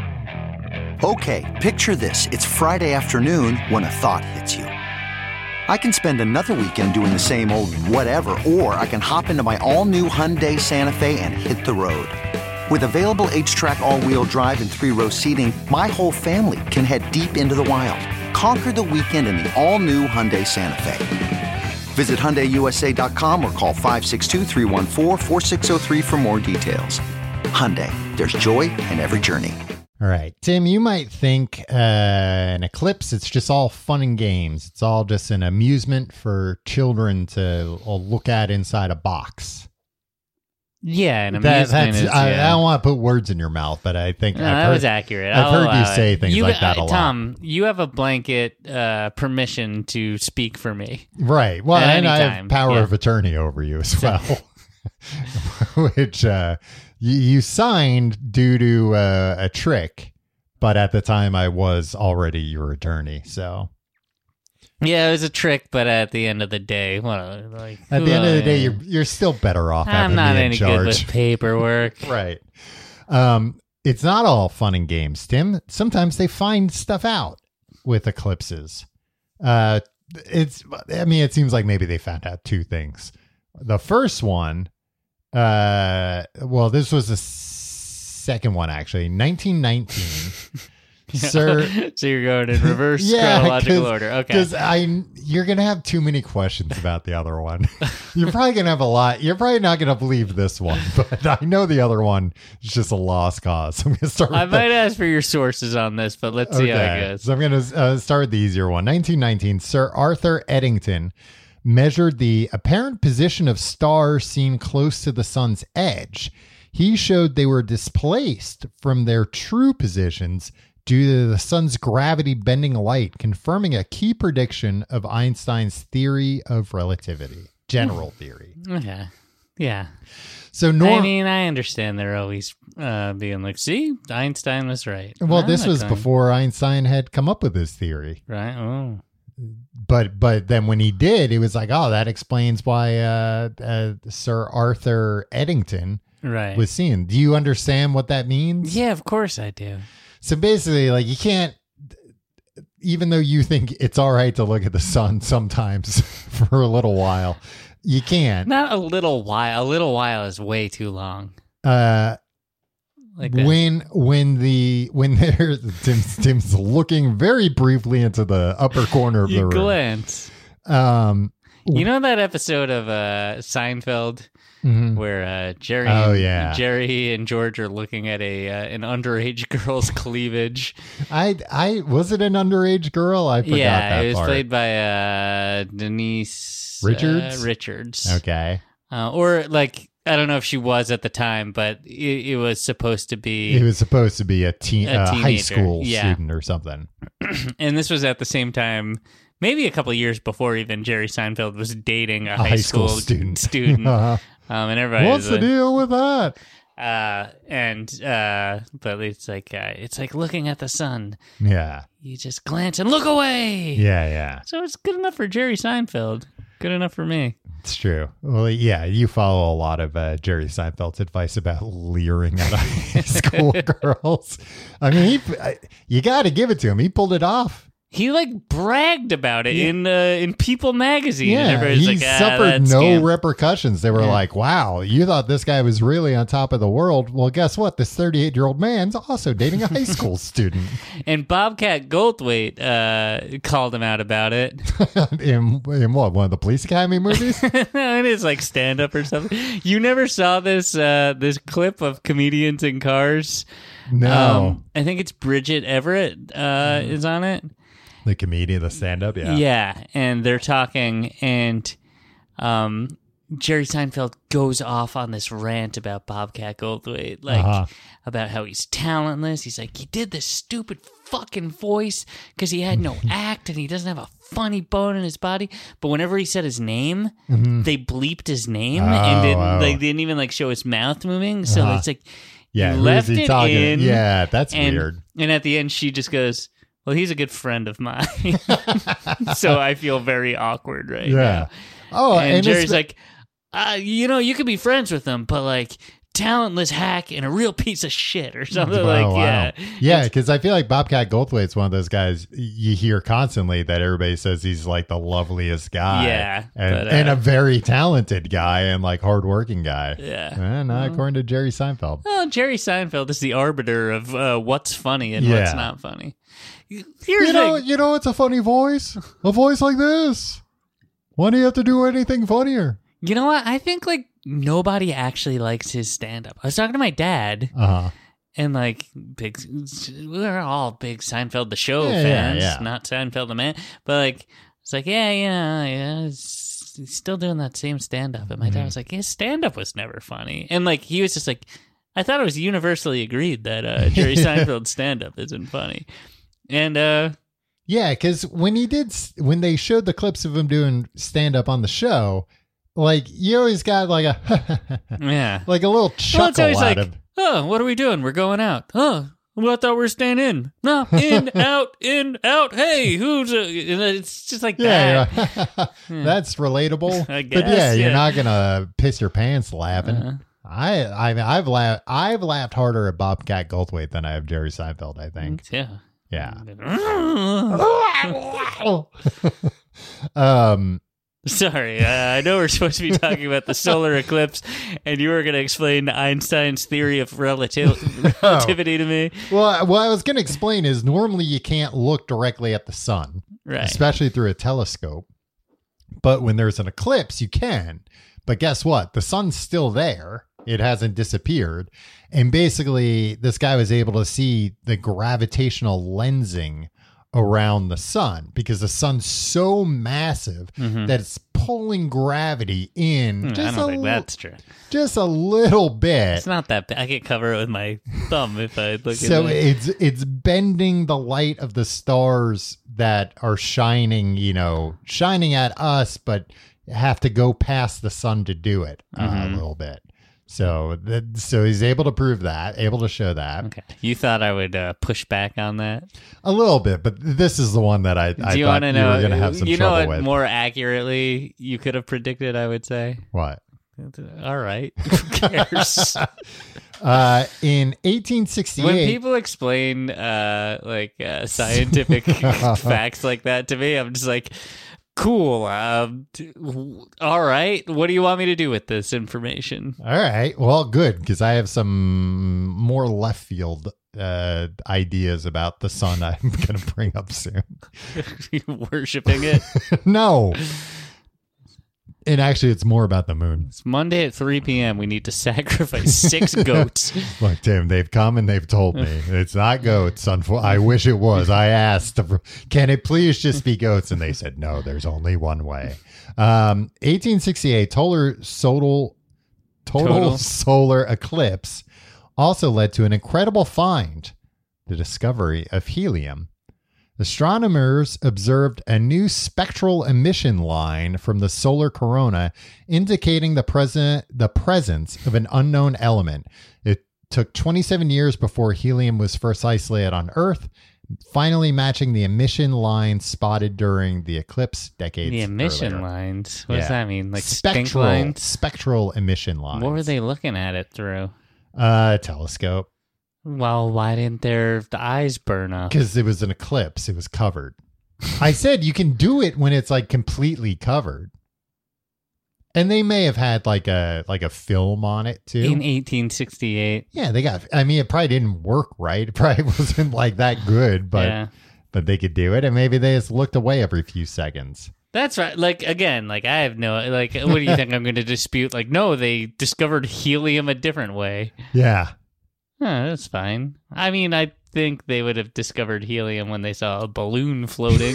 [SPEAKER 6] Okay, picture this. It's Friday afternoon when a thought hits you. I can spend another weekend doing the same old whatever, or I can hop into my all-new Hyundai Santa Fe and hit the road. With available H-Track all-wheel drive and three-row seating, my whole family can head deep into the wild. Conquer the weekend in the all-new Hyundai Santa Fe. Visit Hyundai U S A dot com or call five six two, three one four, four six zero three for more details. Hyundai, there's joy in every journey.
[SPEAKER 3] All right, Tim, you might think uh, an eclipse, it's just all fun and games. It's all just an amusement for children to uh, look at inside a box.
[SPEAKER 4] Yeah, an
[SPEAKER 3] That,
[SPEAKER 4] amusement
[SPEAKER 3] that's,
[SPEAKER 4] is,
[SPEAKER 3] I,
[SPEAKER 4] yeah.
[SPEAKER 3] I don't want to put words in your mouth, but I think
[SPEAKER 4] No,
[SPEAKER 3] I've
[SPEAKER 4] that
[SPEAKER 3] heard,
[SPEAKER 4] was accurate.
[SPEAKER 3] I've
[SPEAKER 4] I'll
[SPEAKER 3] heard you
[SPEAKER 4] allow
[SPEAKER 3] say
[SPEAKER 4] it.
[SPEAKER 3] things
[SPEAKER 4] You-
[SPEAKER 3] like that a
[SPEAKER 4] uh,
[SPEAKER 3] lot.
[SPEAKER 4] Tom, you have a blanket uh, permission to speak for me.
[SPEAKER 3] Right. Well,
[SPEAKER 4] At
[SPEAKER 3] and
[SPEAKER 4] any
[SPEAKER 3] I have
[SPEAKER 4] time,
[SPEAKER 3] power
[SPEAKER 4] yeah.
[SPEAKER 3] of attorney over you as well, which uh, you, you signed due to uh, a trick, but at the time I was already your attorney. So
[SPEAKER 4] Yeah, it was a trick, but at the end of the day, well, like
[SPEAKER 3] at the end of the day, you're you're still better off
[SPEAKER 4] I'm
[SPEAKER 3] having
[SPEAKER 4] not
[SPEAKER 3] me in
[SPEAKER 4] any
[SPEAKER 3] charge.
[SPEAKER 4] good with paperwork.
[SPEAKER 3] Right. Um, it's not all fun and games, Tim. Sometimes they find stuff out with eclipses. Uh, it's, I mean, it seems like maybe they found out two things. The first one, uh, well, this was the second one, actually. nineteen nineteen. Sir,
[SPEAKER 4] So you're going in reverse
[SPEAKER 3] yeah,
[SPEAKER 4] chronological order. Okay.
[SPEAKER 3] Because I, you're gonna have too many questions about the other one. You're probably gonna have a lot. You're probably not gonna believe this one, but I know the other one is just a lost cause. I'm gonna start.
[SPEAKER 4] I
[SPEAKER 3] with
[SPEAKER 4] might
[SPEAKER 3] the,
[SPEAKER 4] ask for your sources on this, but let's see how it goes.
[SPEAKER 3] So I'm gonna uh, start with the easier one. nineteen nineteen. Sir Arthur Eddington measured the apparent position of stars seen close to the sun's edge. He showed they were displaced from their true positions due to the sun's gravity bending light, confirming a key prediction of Einstein's theory of relativity, general theory.
[SPEAKER 4] Okay. Yeah.
[SPEAKER 3] So, Norm,
[SPEAKER 4] I mean, I understand they're always uh, being like, see, Einstein was right.
[SPEAKER 3] well,
[SPEAKER 4] Ah,
[SPEAKER 3] this was
[SPEAKER 4] okay.
[SPEAKER 3] before Einstein had come up with his theory.
[SPEAKER 4] Right. Oh.
[SPEAKER 3] But but then when he did, it was like, oh, that explains why uh, uh, Sir Arthur Eddington
[SPEAKER 4] Right.
[SPEAKER 3] was seen. Do you understand what that means?
[SPEAKER 4] Yeah, of course I do.
[SPEAKER 3] So basically, like, you can't, even though you think it's all right to look at the sun sometimes for a little while, you can't.
[SPEAKER 4] Not a little while. A little while is way too long.
[SPEAKER 3] Uh,
[SPEAKER 4] Like that.
[SPEAKER 3] when when the when there's Tim's, Tim's looking very briefly into the upper corner of the
[SPEAKER 4] you
[SPEAKER 3] room.
[SPEAKER 4] glance.
[SPEAKER 3] Um,
[SPEAKER 4] You know that episode of uh, Seinfeld
[SPEAKER 3] mhm.
[SPEAKER 4] where uh, Jerry,
[SPEAKER 3] Oh,
[SPEAKER 4] and,
[SPEAKER 3] yeah.
[SPEAKER 4] Jerry and George are looking at a uh, an underage girl's cleavage.
[SPEAKER 3] I I was it an underage girl? I forgot
[SPEAKER 4] yeah,
[SPEAKER 3] that
[SPEAKER 4] it was
[SPEAKER 3] part.
[SPEAKER 4] played by uh, Denise
[SPEAKER 3] Richards?
[SPEAKER 4] Uh, Richards.
[SPEAKER 3] Okay,
[SPEAKER 4] Uh, or like I don't know if she was at the time, but it, it was supposed to be.
[SPEAKER 3] he was supposed to be a teen,
[SPEAKER 4] A
[SPEAKER 3] a high
[SPEAKER 4] teenager,
[SPEAKER 3] school
[SPEAKER 4] yeah.
[SPEAKER 3] student or something.
[SPEAKER 4] And this was at the same time maybe a couple of years before even Jerry Seinfeld was dating a,
[SPEAKER 3] A
[SPEAKER 4] high,
[SPEAKER 3] high
[SPEAKER 4] school,
[SPEAKER 3] school student.
[SPEAKER 4] student.
[SPEAKER 3] Uh-huh.
[SPEAKER 4] Um, and everybody
[SPEAKER 3] What's
[SPEAKER 4] was
[SPEAKER 3] the
[SPEAKER 4] like,
[SPEAKER 3] deal with that?
[SPEAKER 4] Uh, and uh, but it's like uh, it's like looking at the sun.
[SPEAKER 3] Yeah.
[SPEAKER 4] You just glance and look away.
[SPEAKER 3] Yeah, yeah.
[SPEAKER 4] So it's good enough for Jerry Seinfeld. Good enough for me.
[SPEAKER 3] It's true. Well, yeah, you follow a lot of uh, Jerry Seinfeld's advice about leering at high school girls. I mean, he, I, you got to give it to him. He pulled it off.
[SPEAKER 4] He like bragged about it
[SPEAKER 3] Yeah.
[SPEAKER 4] in uh, in People magazine. and
[SPEAKER 3] Yeah,
[SPEAKER 4] everybody's
[SPEAKER 3] he
[SPEAKER 4] like, ah,
[SPEAKER 3] suffered
[SPEAKER 4] that's
[SPEAKER 3] no
[SPEAKER 4] scam.
[SPEAKER 3] repercussions. They were
[SPEAKER 4] Yeah.
[SPEAKER 3] like, wow, you thought this guy was really on top of the world. Well, guess what? This thirty-eight-year-old man's also dating a high school student.
[SPEAKER 4] And Bobcat Goldthwait uh, called him out about it.
[SPEAKER 3] in, in what, one of the Police Academy movies?
[SPEAKER 4] It is like stand up or something. You never saw this uh, this clip of comedians in cars.
[SPEAKER 3] No.
[SPEAKER 4] Um, I think it's Bridget Everett uh, is on it.
[SPEAKER 3] The comedian, the stand-up, yeah.
[SPEAKER 4] Yeah, and they're talking, and um, Jerry Seinfeld goes off on this rant about Bobcat Goldthwait, like
[SPEAKER 3] Uh-huh.
[SPEAKER 4] about how he's talentless. He's like, he did this stupid fucking voice because he had no act and he doesn't have a funny bone in his body. But whenever he said his name, they bleeped his name
[SPEAKER 3] Mm-hmm. Oh,
[SPEAKER 4] and didn't
[SPEAKER 3] oh.
[SPEAKER 4] like didn't even like show his mouth moving. So
[SPEAKER 3] Uh-huh.
[SPEAKER 4] it's like,
[SPEAKER 3] Yeah,
[SPEAKER 4] he
[SPEAKER 3] who is
[SPEAKER 4] left
[SPEAKER 3] he
[SPEAKER 4] it
[SPEAKER 3] talking to?
[SPEAKER 4] in.
[SPEAKER 3] Yeah, that's
[SPEAKER 4] and,
[SPEAKER 3] weird.
[SPEAKER 4] And at the end, she just goes, well, he's a good friend of mine. So I feel very awkward right
[SPEAKER 3] Yeah.
[SPEAKER 4] now.
[SPEAKER 3] Oh,
[SPEAKER 4] and,
[SPEAKER 3] and
[SPEAKER 4] Jerry's
[SPEAKER 3] it's,
[SPEAKER 4] like, uh, you know, you could be friends with him, but like talentless hack and a real piece of shit or something.
[SPEAKER 3] Wow,
[SPEAKER 4] like,
[SPEAKER 3] wow.
[SPEAKER 4] yeah.
[SPEAKER 3] Yeah, because I feel like Bobcat Goldthwait's one of those guys you hear constantly that everybody says he's like the loveliest guy.
[SPEAKER 4] Yeah,
[SPEAKER 3] And,
[SPEAKER 4] but, uh,
[SPEAKER 3] and a very talented guy and like hardworking guy.
[SPEAKER 4] Yeah.
[SPEAKER 3] Eh, not according to Jerry Seinfeld.
[SPEAKER 4] Well, Jerry Seinfeld is the arbiter of uh, what's funny and
[SPEAKER 3] Yeah.
[SPEAKER 4] what's not funny. Here's
[SPEAKER 3] You
[SPEAKER 4] the
[SPEAKER 3] know,
[SPEAKER 4] thing.
[SPEAKER 3] you know, it's a funny voice. A voice like this. Why do you have to do anything funnier?
[SPEAKER 4] You know what? I think like nobody actually likes his stand-up. I was talking to my dad,
[SPEAKER 3] Uh huh.
[SPEAKER 4] and like big, we're all big Seinfeld the show
[SPEAKER 3] Yeah, yeah,
[SPEAKER 4] fans,
[SPEAKER 3] yeah.
[SPEAKER 4] not Seinfeld the man. But like, it's like, yeah, yeah, yeah, he's he's still doing that same stand-up. And my
[SPEAKER 3] Mm-hmm.
[SPEAKER 4] dad was like, his stand-up was never funny, and like he was just like, I thought it was universally agreed that uh, Jerry Seinfeld's stand-up isn't funny, and uh.
[SPEAKER 3] Yeah, because when he did, when they showed the clips of him doing stand up on the show, like you always got like a,
[SPEAKER 4] Yeah.
[SPEAKER 3] like a little
[SPEAKER 4] Well, it's
[SPEAKER 3] chuckle
[SPEAKER 4] always
[SPEAKER 3] out
[SPEAKER 4] like,
[SPEAKER 3] of.
[SPEAKER 4] oh, what are we doing? We're going out. Oh, well, I thought we were staying in. No, in, out, in, out. Hey, who's a... and It's just like
[SPEAKER 3] Yeah,
[SPEAKER 4] that.
[SPEAKER 3] yeah. That's relatable.
[SPEAKER 4] I
[SPEAKER 3] but yeah,
[SPEAKER 4] guess,
[SPEAKER 3] you're
[SPEAKER 4] yeah.
[SPEAKER 3] not gonna piss your pants laughing.
[SPEAKER 4] Uh-huh.
[SPEAKER 3] I, I, mean, I've laughed. I've laughed harder at Bobcat Goldthwait than I have Jerry Seinfeld. I think.
[SPEAKER 4] Yeah.
[SPEAKER 3] Yeah.
[SPEAKER 4] Mm.
[SPEAKER 3] um.
[SPEAKER 4] Sorry, uh, I know we're supposed to be talking about the solar eclipse, and you were going to explain Einstein's theory of relati- relativity to me.
[SPEAKER 3] Well, what I was going to explain is normally you can't look directly at the sun,
[SPEAKER 4] Right.
[SPEAKER 3] especially through a telescope. But when there's an eclipse, you can. But guess what? The sun's still there. It hasn't disappeared. And basically, this guy was able to see the gravitational lensing around the sun because the sun's so massive that it's pulling gravity in
[SPEAKER 4] Hmm, I
[SPEAKER 3] just,
[SPEAKER 4] don't
[SPEAKER 3] a,
[SPEAKER 4] think
[SPEAKER 3] li-
[SPEAKER 4] that's true.
[SPEAKER 3] just a little bit.
[SPEAKER 4] It's not that bad. I could cover it with my thumb if I look
[SPEAKER 3] So
[SPEAKER 4] at it.
[SPEAKER 3] it's it's bending the light of the stars that are shining, you know, shining at us, but have to go past the sun to do it uh,
[SPEAKER 4] Mm-hmm.
[SPEAKER 3] a little bit. So that so he's able to prove that, able to show that
[SPEAKER 4] Okay. You thought I would uh, push back on that?
[SPEAKER 3] a little bit, but this is the one that I, I
[SPEAKER 4] Do you
[SPEAKER 3] thought
[SPEAKER 4] want to
[SPEAKER 3] you
[SPEAKER 4] know?
[SPEAKER 3] were going to have some
[SPEAKER 4] you know
[SPEAKER 3] trouble
[SPEAKER 4] what
[SPEAKER 3] with.
[SPEAKER 4] more accurately you could have predicted? I would say.
[SPEAKER 3] What?
[SPEAKER 4] All right. Who cares?
[SPEAKER 3] Uh, in eighteen sixty-eight,
[SPEAKER 4] When people explain uh, like uh, scientific facts like that to me, I'm just like, cool. Um, t- w- all right. What do you want me to do with this information?
[SPEAKER 3] all right, well, good because I have some more left field uh, ideas about the sun I'm going to bring up soon.
[SPEAKER 4] Worshipping it.
[SPEAKER 3] No. And actually, it's more about the moon.
[SPEAKER 4] It's Monday at three p.m. We need to sacrifice six goats.
[SPEAKER 3] Look, Tim, they've come and they've told me it's not goats. Unfo- I wish it was. I asked, can it please just be goats? And they said, no, there's only one way. Um, eighteen sixty-eight, total, total, total,
[SPEAKER 4] Total.
[SPEAKER 3] solar eclipse also led to an incredible find, the discovery of helium. Astronomers observed a new spectral emission line from the solar corona indicating the present the presence of an unknown element. It took twenty-seven years before helium was first isolated on Earth, finally matching the emission line spotted during the eclipse decades
[SPEAKER 4] The emission
[SPEAKER 3] earlier.
[SPEAKER 4] lines? What
[SPEAKER 3] Yeah.
[SPEAKER 4] does that mean? Like stink
[SPEAKER 3] spectral
[SPEAKER 4] lines?
[SPEAKER 3] spectral emission lines.
[SPEAKER 4] What were they looking at it through?
[SPEAKER 3] Uh, telescope.
[SPEAKER 4] Well, why didn't their the eyes burn up?
[SPEAKER 3] Because it was an eclipse. It was covered. I said you can do it when it's like completely covered. And they may have had like a like a film on it too.
[SPEAKER 4] In eighteen sixty-eight.
[SPEAKER 3] Yeah, they got. I mean, it probably didn't work right. It probably wasn't like that good, but
[SPEAKER 4] Yeah.
[SPEAKER 3] but they could do it, and maybe they just looked away every few seconds.
[SPEAKER 4] That's right. Like, again, like, I have no, like, what do you think I'm going to dispute? Like, no, they discovered helium a different way.
[SPEAKER 3] Yeah,
[SPEAKER 4] Huh, that's fine. I mean, I think they would have discovered helium when they saw a balloon floating.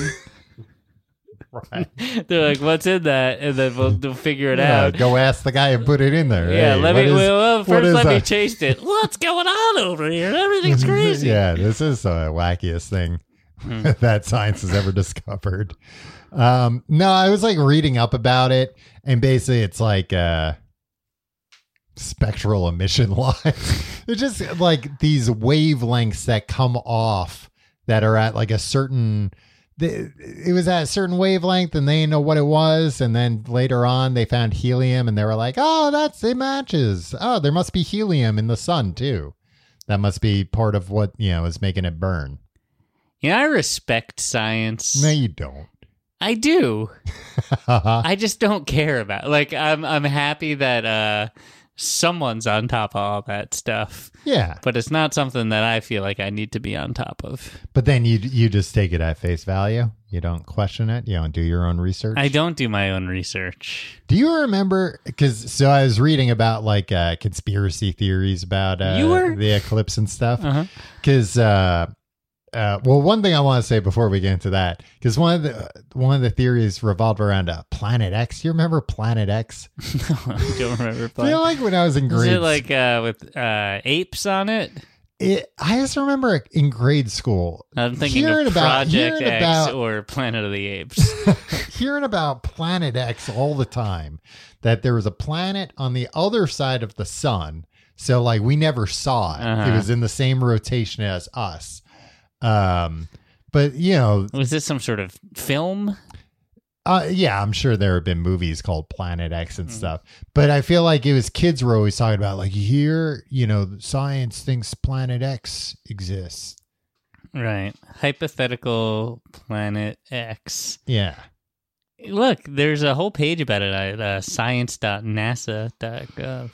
[SPEAKER 3] right.
[SPEAKER 4] They're like, what's in that? And then we'll, they'll figure it
[SPEAKER 3] Yeah,
[SPEAKER 4] out.
[SPEAKER 3] go ask the guy who put it in there.
[SPEAKER 4] Yeah,
[SPEAKER 3] Hey,
[SPEAKER 4] let
[SPEAKER 3] what
[SPEAKER 4] me,
[SPEAKER 3] is-
[SPEAKER 4] well, well,
[SPEAKER 3] what
[SPEAKER 4] first
[SPEAKER 3] is
[SPEAKER 4] let me
[SPEAKER 3] that?
[SPEAKER 4] taste it. What's going on over here? Everything's crazy.
[SPEAKER 3] Yeah, this is the wackiest thing
[SPEAKER 4] Hmm.
[SPEAKER 3] that science has ever discovered. Um, no, I was like reading up about it, and basically it's like uh, spectral emission lines. It's just like these wavelengths that come off that are at like a certain. It was at a certain wavelength, and they didn't know what it was. And then later on, they found helium, and they were like, "Oh, that's it matches. Oh, there must be helium in the sun too. That must be part of what you know is making it burn."
[SPEAKER 4] Yeah, I respect science.
[SPEAKER 3] No, you don't.
[SPEAKER 4] I do. I just don't care about. Like, I'm I'm happy that uh, someone's on top of all that stuff,
[SPEAKER 3] Yeah,
[SPEAKER 4] but it's not something that I feel like I need to be on top of.
[SPEAKER 3] but then you you just take it at face value. You don't question it. You don't do your own research.
[SPEAKER 4] I don't do my own research.
[SPEAKER 3] Do you remember? Because so I was reading about like uh, conspiracy theories about uh,
[SPEAKER 4] You were?
[SPEAKER 3] the eclipse and stuff.
[SPEAKER 4] Uh-huh.
[SPEAKER 3] Because uh, uh, well, one thing I want to say before we get into that, because one of the one of the theories revolved around uh, Planet X. You remember Planet X?
[SPEAKER 4] No, I don't remember.
[SPEAKER 3] I feel like when I was in
[SPEAKER 4] Is
[SPEAKER 3] grade,
[SPEAKER 4] it like uh, with uh, apes on it?
[SPEAKER 3] it, I just remember in grade school
[SPEAKER 4] I'm thinking
[SPEAKER 3] hearing
[SPEAKER 4] of
[SPEAKER 3] about
[SPEAKER 4] Project
[SPEAKER 3] hearing
[SPEAKER 4] X
[SPEAKER 3] about
[SPEAKER 4] or Planet of the Apes.
[SPEAKER 3] hearing about Planet X all the time, that there was a planet on the other side of the sun. So like we never saw it.
[SPEAKER 4] Uh-huh.
[SPEAKER 3] It was in the same rotation as us. Um, but you know,
[SPEAKER 4] Was this some sort of film?
[SPEAKER 3] uh, yeah, I'm sure there have been movies called Planet X and
[SPEAKER 4] Mm.
[SPEAKER 3] stuff, but I feel like it was kids were always talking about like here, you know, science thinks Planet X exists.
[SPEAKER 4] Right. Hypothetical Planet X.
[SPEAKER 3] Yeah.
[SPEAKER 4] Look, there's a whole page about it at uh, science dot nasa dot gov.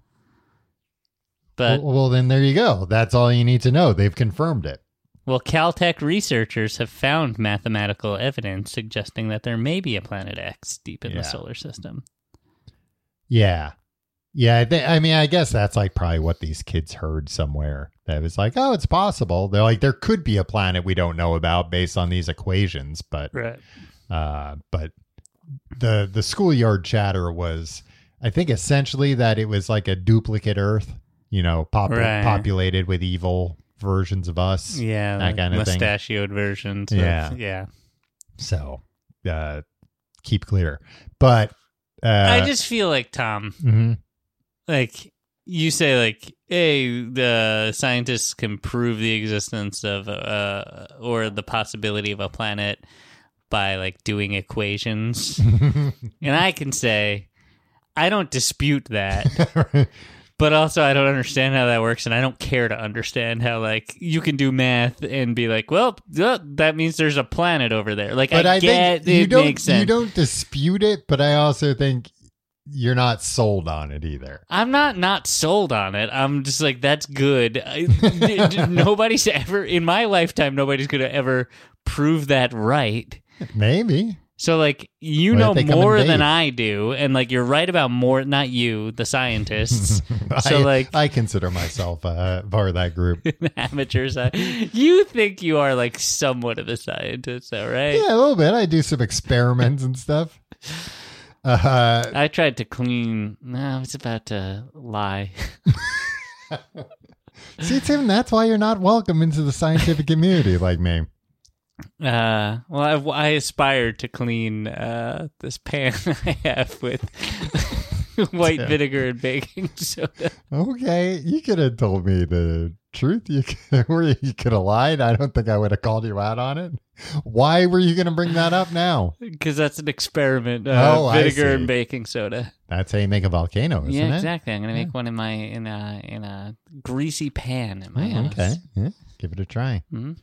[SPEAKER 4] But,
[SPEAKER 3] well, well, then there you go. That's all you need to know. They've confirmed it.
[SPEAKER 4] well, Caltech researchers have found mathematical evidence suggesting that there may be a Planet X deep in
[SPEAKER 3] Yeah.
[SPEAKER 4] the solar system.
[SPEAKER 3] Yeah. Yeah. I, think, I mean, I guess that's like probably what these kids heard somewhere. That was like, oh, it's possible. They're like, there could be a planet we don't know about based on these equations. But,
[SPEAKER 4] Right.
[SPEAKER 3] uh, but the, the schoolyard chatter was, I think, essentially that it was like a duplicate Earth, you know, pop-
[SPEAKER 4] Right.
[SPEAKER 3] populated with evil versions of us.
[SPEAKER 4] Yeah,
[SPEAKER 3] That
[SPEAKER 4] the
[SPEAKER 3] kind of thing.
[SPEAKER 4] mustachioed versions. of-
[SPEAKER 3] Yeah.
[SPEAKER 4] yeah.
[SPEAKER 3] So, uh, keep clear. But, uh,
[SPEAKER 4] I just feel like, Tom,
[SPEAKER 3] mhm.
[SPEAKER 4] like, you say, like, hey, the scientists can prove the existence of, uh, or the possibility of a planet by, like, doing equations. And I can say, I don't dispute that. But also, I don't understand how that works, and I don't care to understand how, like, you can do math and be like, well, uh, that means there's a planet over there. Like,
[SPEAKER 3] But
[SPEAKER 4] I,
[SPEAKER 3] I,
[SPEAKER 4] get
[SPEAKER 3] think you
[SPEAKER 4] it
[SPEAKER 3] don't
[SPEAKER 4] makes sense.
[SPEAKER 3] you don't dispute it, but I also think you're not sold on it either.
[SPEAKER 4] I'm not not sold on it. I'm just like, that's good. I, d- d- nobody's ever, in my lifetime, nobody's going to ever prove that right.
[SPEAKER 3] Maybe.
[SPEAKER 4] So, like, you
[SPEAKER 3] What if
[SPEAKER 4] know
[SPEAKER 3] they come
[SPEAKER 4] more
[SPEAKER 3] invade?
[SPEAKER 4] than I do, and, like, you're right about more, not you, the scientists. So,
[SPEAKER 3] I,
[SPEAKER 4] like,
[SPEAKER 3] I consider myself uh, part of that group.
[SPEAKER 4] amateurs. uh, You think you are, like, somewhat of a scientist, though, right?
[SPEAKER 3] Yeah, a little bit. I do some experiments and stuff. Uh,
[SPEAKER 4] I tried to clean. No, I was about to lie.
[SPEAKER 3] see, Tim, that's why you're not welcome into the scientific community like me.
[SPEAKER 4] Uh, well, I, I aspire to clean uh, this pan I have with white
[SPEAKER 3] Yeah.
[SPEAKER 4] vinegar and baking soda.
[SPEAKER 3] Okay, you could have told me the truth. You could, or you could have lied. I don't think I would have called you out on it. Why were you going to bring that up now?
[SPEAKER 4] Because that's an experiment. Uh,
[SPEAKER 3] Oh, I
[SPEAKER 4] vinegar
[SPEAKER 3] see.
[SPEAKER 4] and baking soda.
[SPEAKER 3] That's how you make a volcano, isn't
[SPEAKER 4] yeah,
[SPEAKER 3] it?
[SPEAKER 4] exactly. I'm gonna make one in my in a in a greasy pan in my
[SPEAKER 3] Oh,
[SPEAKER 4] house.
[SPEAKER 3] okay, yeah, give it a try.
[SPEAKER 4] Mhm.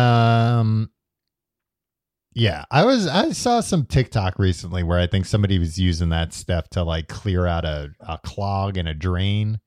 [SPEAKER 3] Um, yeah, I was I saw some TikTok recently where I think somebody was using that stuff to like clear out a, a clog in a drain,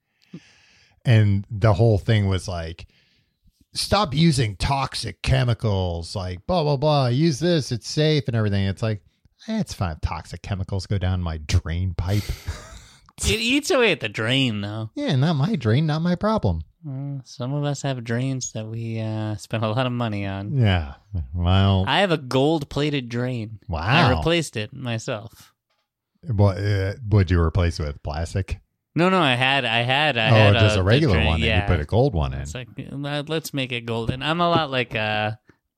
[SPEAKER 3] and the whole thing was like, stop using toxic chemicals, like blah blah blah. Use this, it's safe and everything. It's like, eh, it's fine. Toxic chemicals go down my drain pipe.
[SPEAKER 4] It eats away at the drain, though.
[SPEAKER 3] Yeah, not my drain, not my problem.
[SPEAKER 4] Well, some of us have drains that we uh, spend a lot of money on.
[SPEAKER 3] Yeah, well,
[SPEAKER 4] I have a gold-plated drain.
[SPEAKER 3] wow.
[SPEAKER 4] I replaced it myself.
[SPEAKER 3] What uh, would you replace it with? Plastic?
[SPEAKER 4] No, no, I had, I had, I
[SPEAKER 3] oh,
[SPEAKER 4] had
[SPEAKER 3] just a,
[SPEAKER 4] a
[SPEAKER 3] regular
[SPEAKER 4] drain,
[SPEAKER 3] one,
[SPEAKER 4] Yeah,
[SPEAKER 3] and you put a gold one in.
[SPEAKER 4] it's like uh, let's make it golden. I'm a lot like a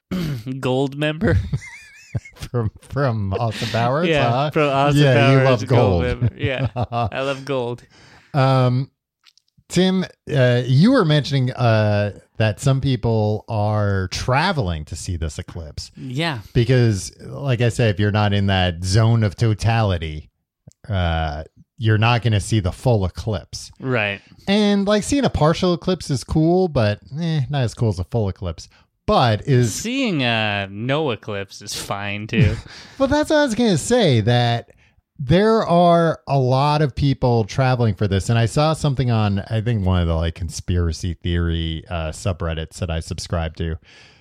[SPEAKER 4] gold member.
[SPEAKER 3] from from Austin Powers.
[SPEAKER 4] yeah,
[SPEAKER 3] huh?
[SPEAKER 4] from Austin
[SPEAKER 3] yeah,
[SPEAKER 4] Powers,
[SPEAKER 3] you love gold.
[SPEAKER 4] member. Yeah, I love gold.
[SPEAKER 3] um, Tim, uh, you were mentioning uh, that some people are traveling to see this eclipse
[SPEAKER 4] Yeah,
[SPEAKER 3] because, like I said, if you're not in that zone of totality, uh, you're not going to see the full eclipse.
[SPEAKER 4] right.
[SPEAKER 3] And like seeing a partial eclipse is cool, but eh, not as cool as a full eclipse. But is
[SPEAKER 4] Seeing a no eclipse is fine too.
[SPEAKER 3] well, that's what I was going to say, that there are a lot of people traveling for this. And I saw something on, I think, one of the like conspiracy theory uh, subreddits that I subscribe to.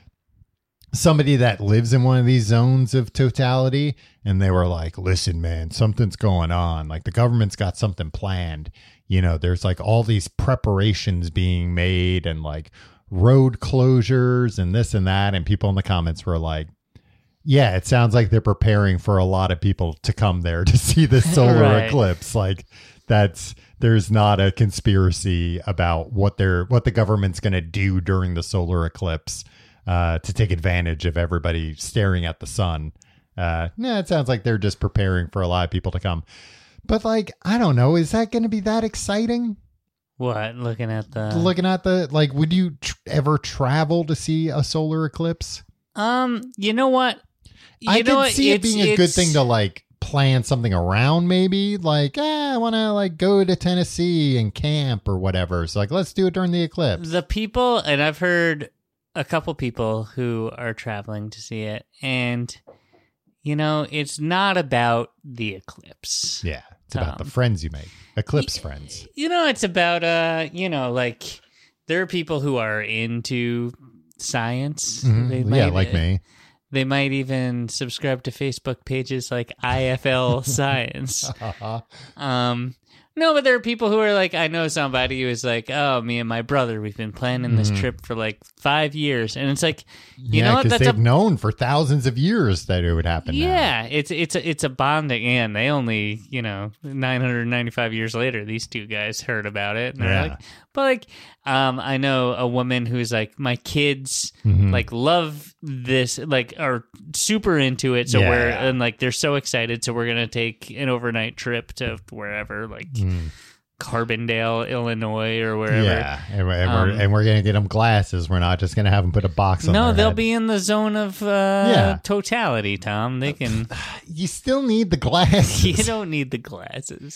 [SPEAKER 3] Somebody that lives in one of these zones of totality. And they were like, listen, man, something's going on. Like the government's got something planned. You know, there's like all these preparations being made and like road closures and this and that. And people in the comments were like, yeah, it sounds like they're preparing for a lot of people to come there to see the solar
[SPEAKER 4] Right.
[SPEAKER 3] eclipse. Like that's, there's not a conspiracy about what they're, what the government's going to do during the solar eclipse uh, to take advantage of everybody staring at the sun. Uh, no, it sounds like they're just preparing for a lot of people to come. But like, I don't know, is that going to be that exciting?
[SPEAKER 4] What? Looking at the
[SPEAKER 3] Looking at the, like, would you tr- ever travel to see a solar eclipse?
[SPEAKER 4] um, you know what? You
[SPEAKER 3] I
[SPEAKER 4] know
[SPEAKER 3] can
[SPEAKER 4] what?
[SPEAKER 3] see it
[SPEAKER 4] It's-
[SPEAKER 3] being a good
[SPEAKER 4] it's-
[SPEAKER 3] thing to like plan something around, maybe like, eh, I want to like go to Tennessee and camp or whatever. So like, let's do it during the eclipse.
[SPEAKER 4] The people, and I've heard a couple people who are traveling to see it, and you know, it's not about the eclipse.
[SPEAKER 3] Yeah, it's about
[SPEAKER 4] Um,
[SPEAKER 3] the friends you make, eclipse friends.
[SPEAKER 4] You know, it's about uh, you know, like there are people who are into science.
[SPEAKER 3] Mhm.
[SPEAKER 4] They
[SPEAKER 3] Yeah,
[SPEAKER 4] might-
[SPEAKER 3] like me.
[SPEAKER 4] They might even subscribe to Facebook pages like I F L Science. Um, no, but there are people who are like, I know somebody who is like, oh, me and my brother, we've been planning this
[SPEAKER 3] Mhm.
[SPEAKER 4] trip for like five years, and it's like, you
[SPEAKER 3] yeah,
[SPEAKER 4] know what?
[SPEAKER 3] because
[SPEAKER 4] That's
[SPEAKER 3] they've
[SPEAKER 4] a
[SPEAKER 3] known for thousands of years that it would happen. now.
[SPEAKER 4] yeah, it's it's a it's a bonding, and they only you know nine hundred ninety five years later, these two guys heard about it, and they're
[SPEAKER 3] Yeah.
[SPEAKER 4] like, but like, um, I know a woman who's like, my kids
[SPEAKER 3] Mhm.
[SPEAKER 4] like love this, like are super into it, so
[SPEAKER 3] Yeah,
[SPEAKER 4] we're
[SPEAKER 3] yeah.
[SPEAKER 4] and like they're so excited, so we're gonna take an overnight trip to wherever, like
[SPEAKER 3] Mm.
[SPEAKER 4] Carbondale, Illinois, or wherever.
[SPEAKER 3] Yeah, and, we're, and,
[SPEAKER 4] Um,
[SPEAKER 3] we're, and we're gonna get them glasses. We're not just gonna have them put a box on.
[SPEAKER 4] No,
[SPEAKER 3] their
[SPEAKER 4] they'll
[SPEAKER 3] head.
[SPEAKER 4] be in the zone of uh,
[SPEAKER 3] Yeah.
[SPEAKER 4] totality, Tom. They can.
[SPEAKER 3] You still need the glasses.
[SPEAKER 4] You don't need the glasses.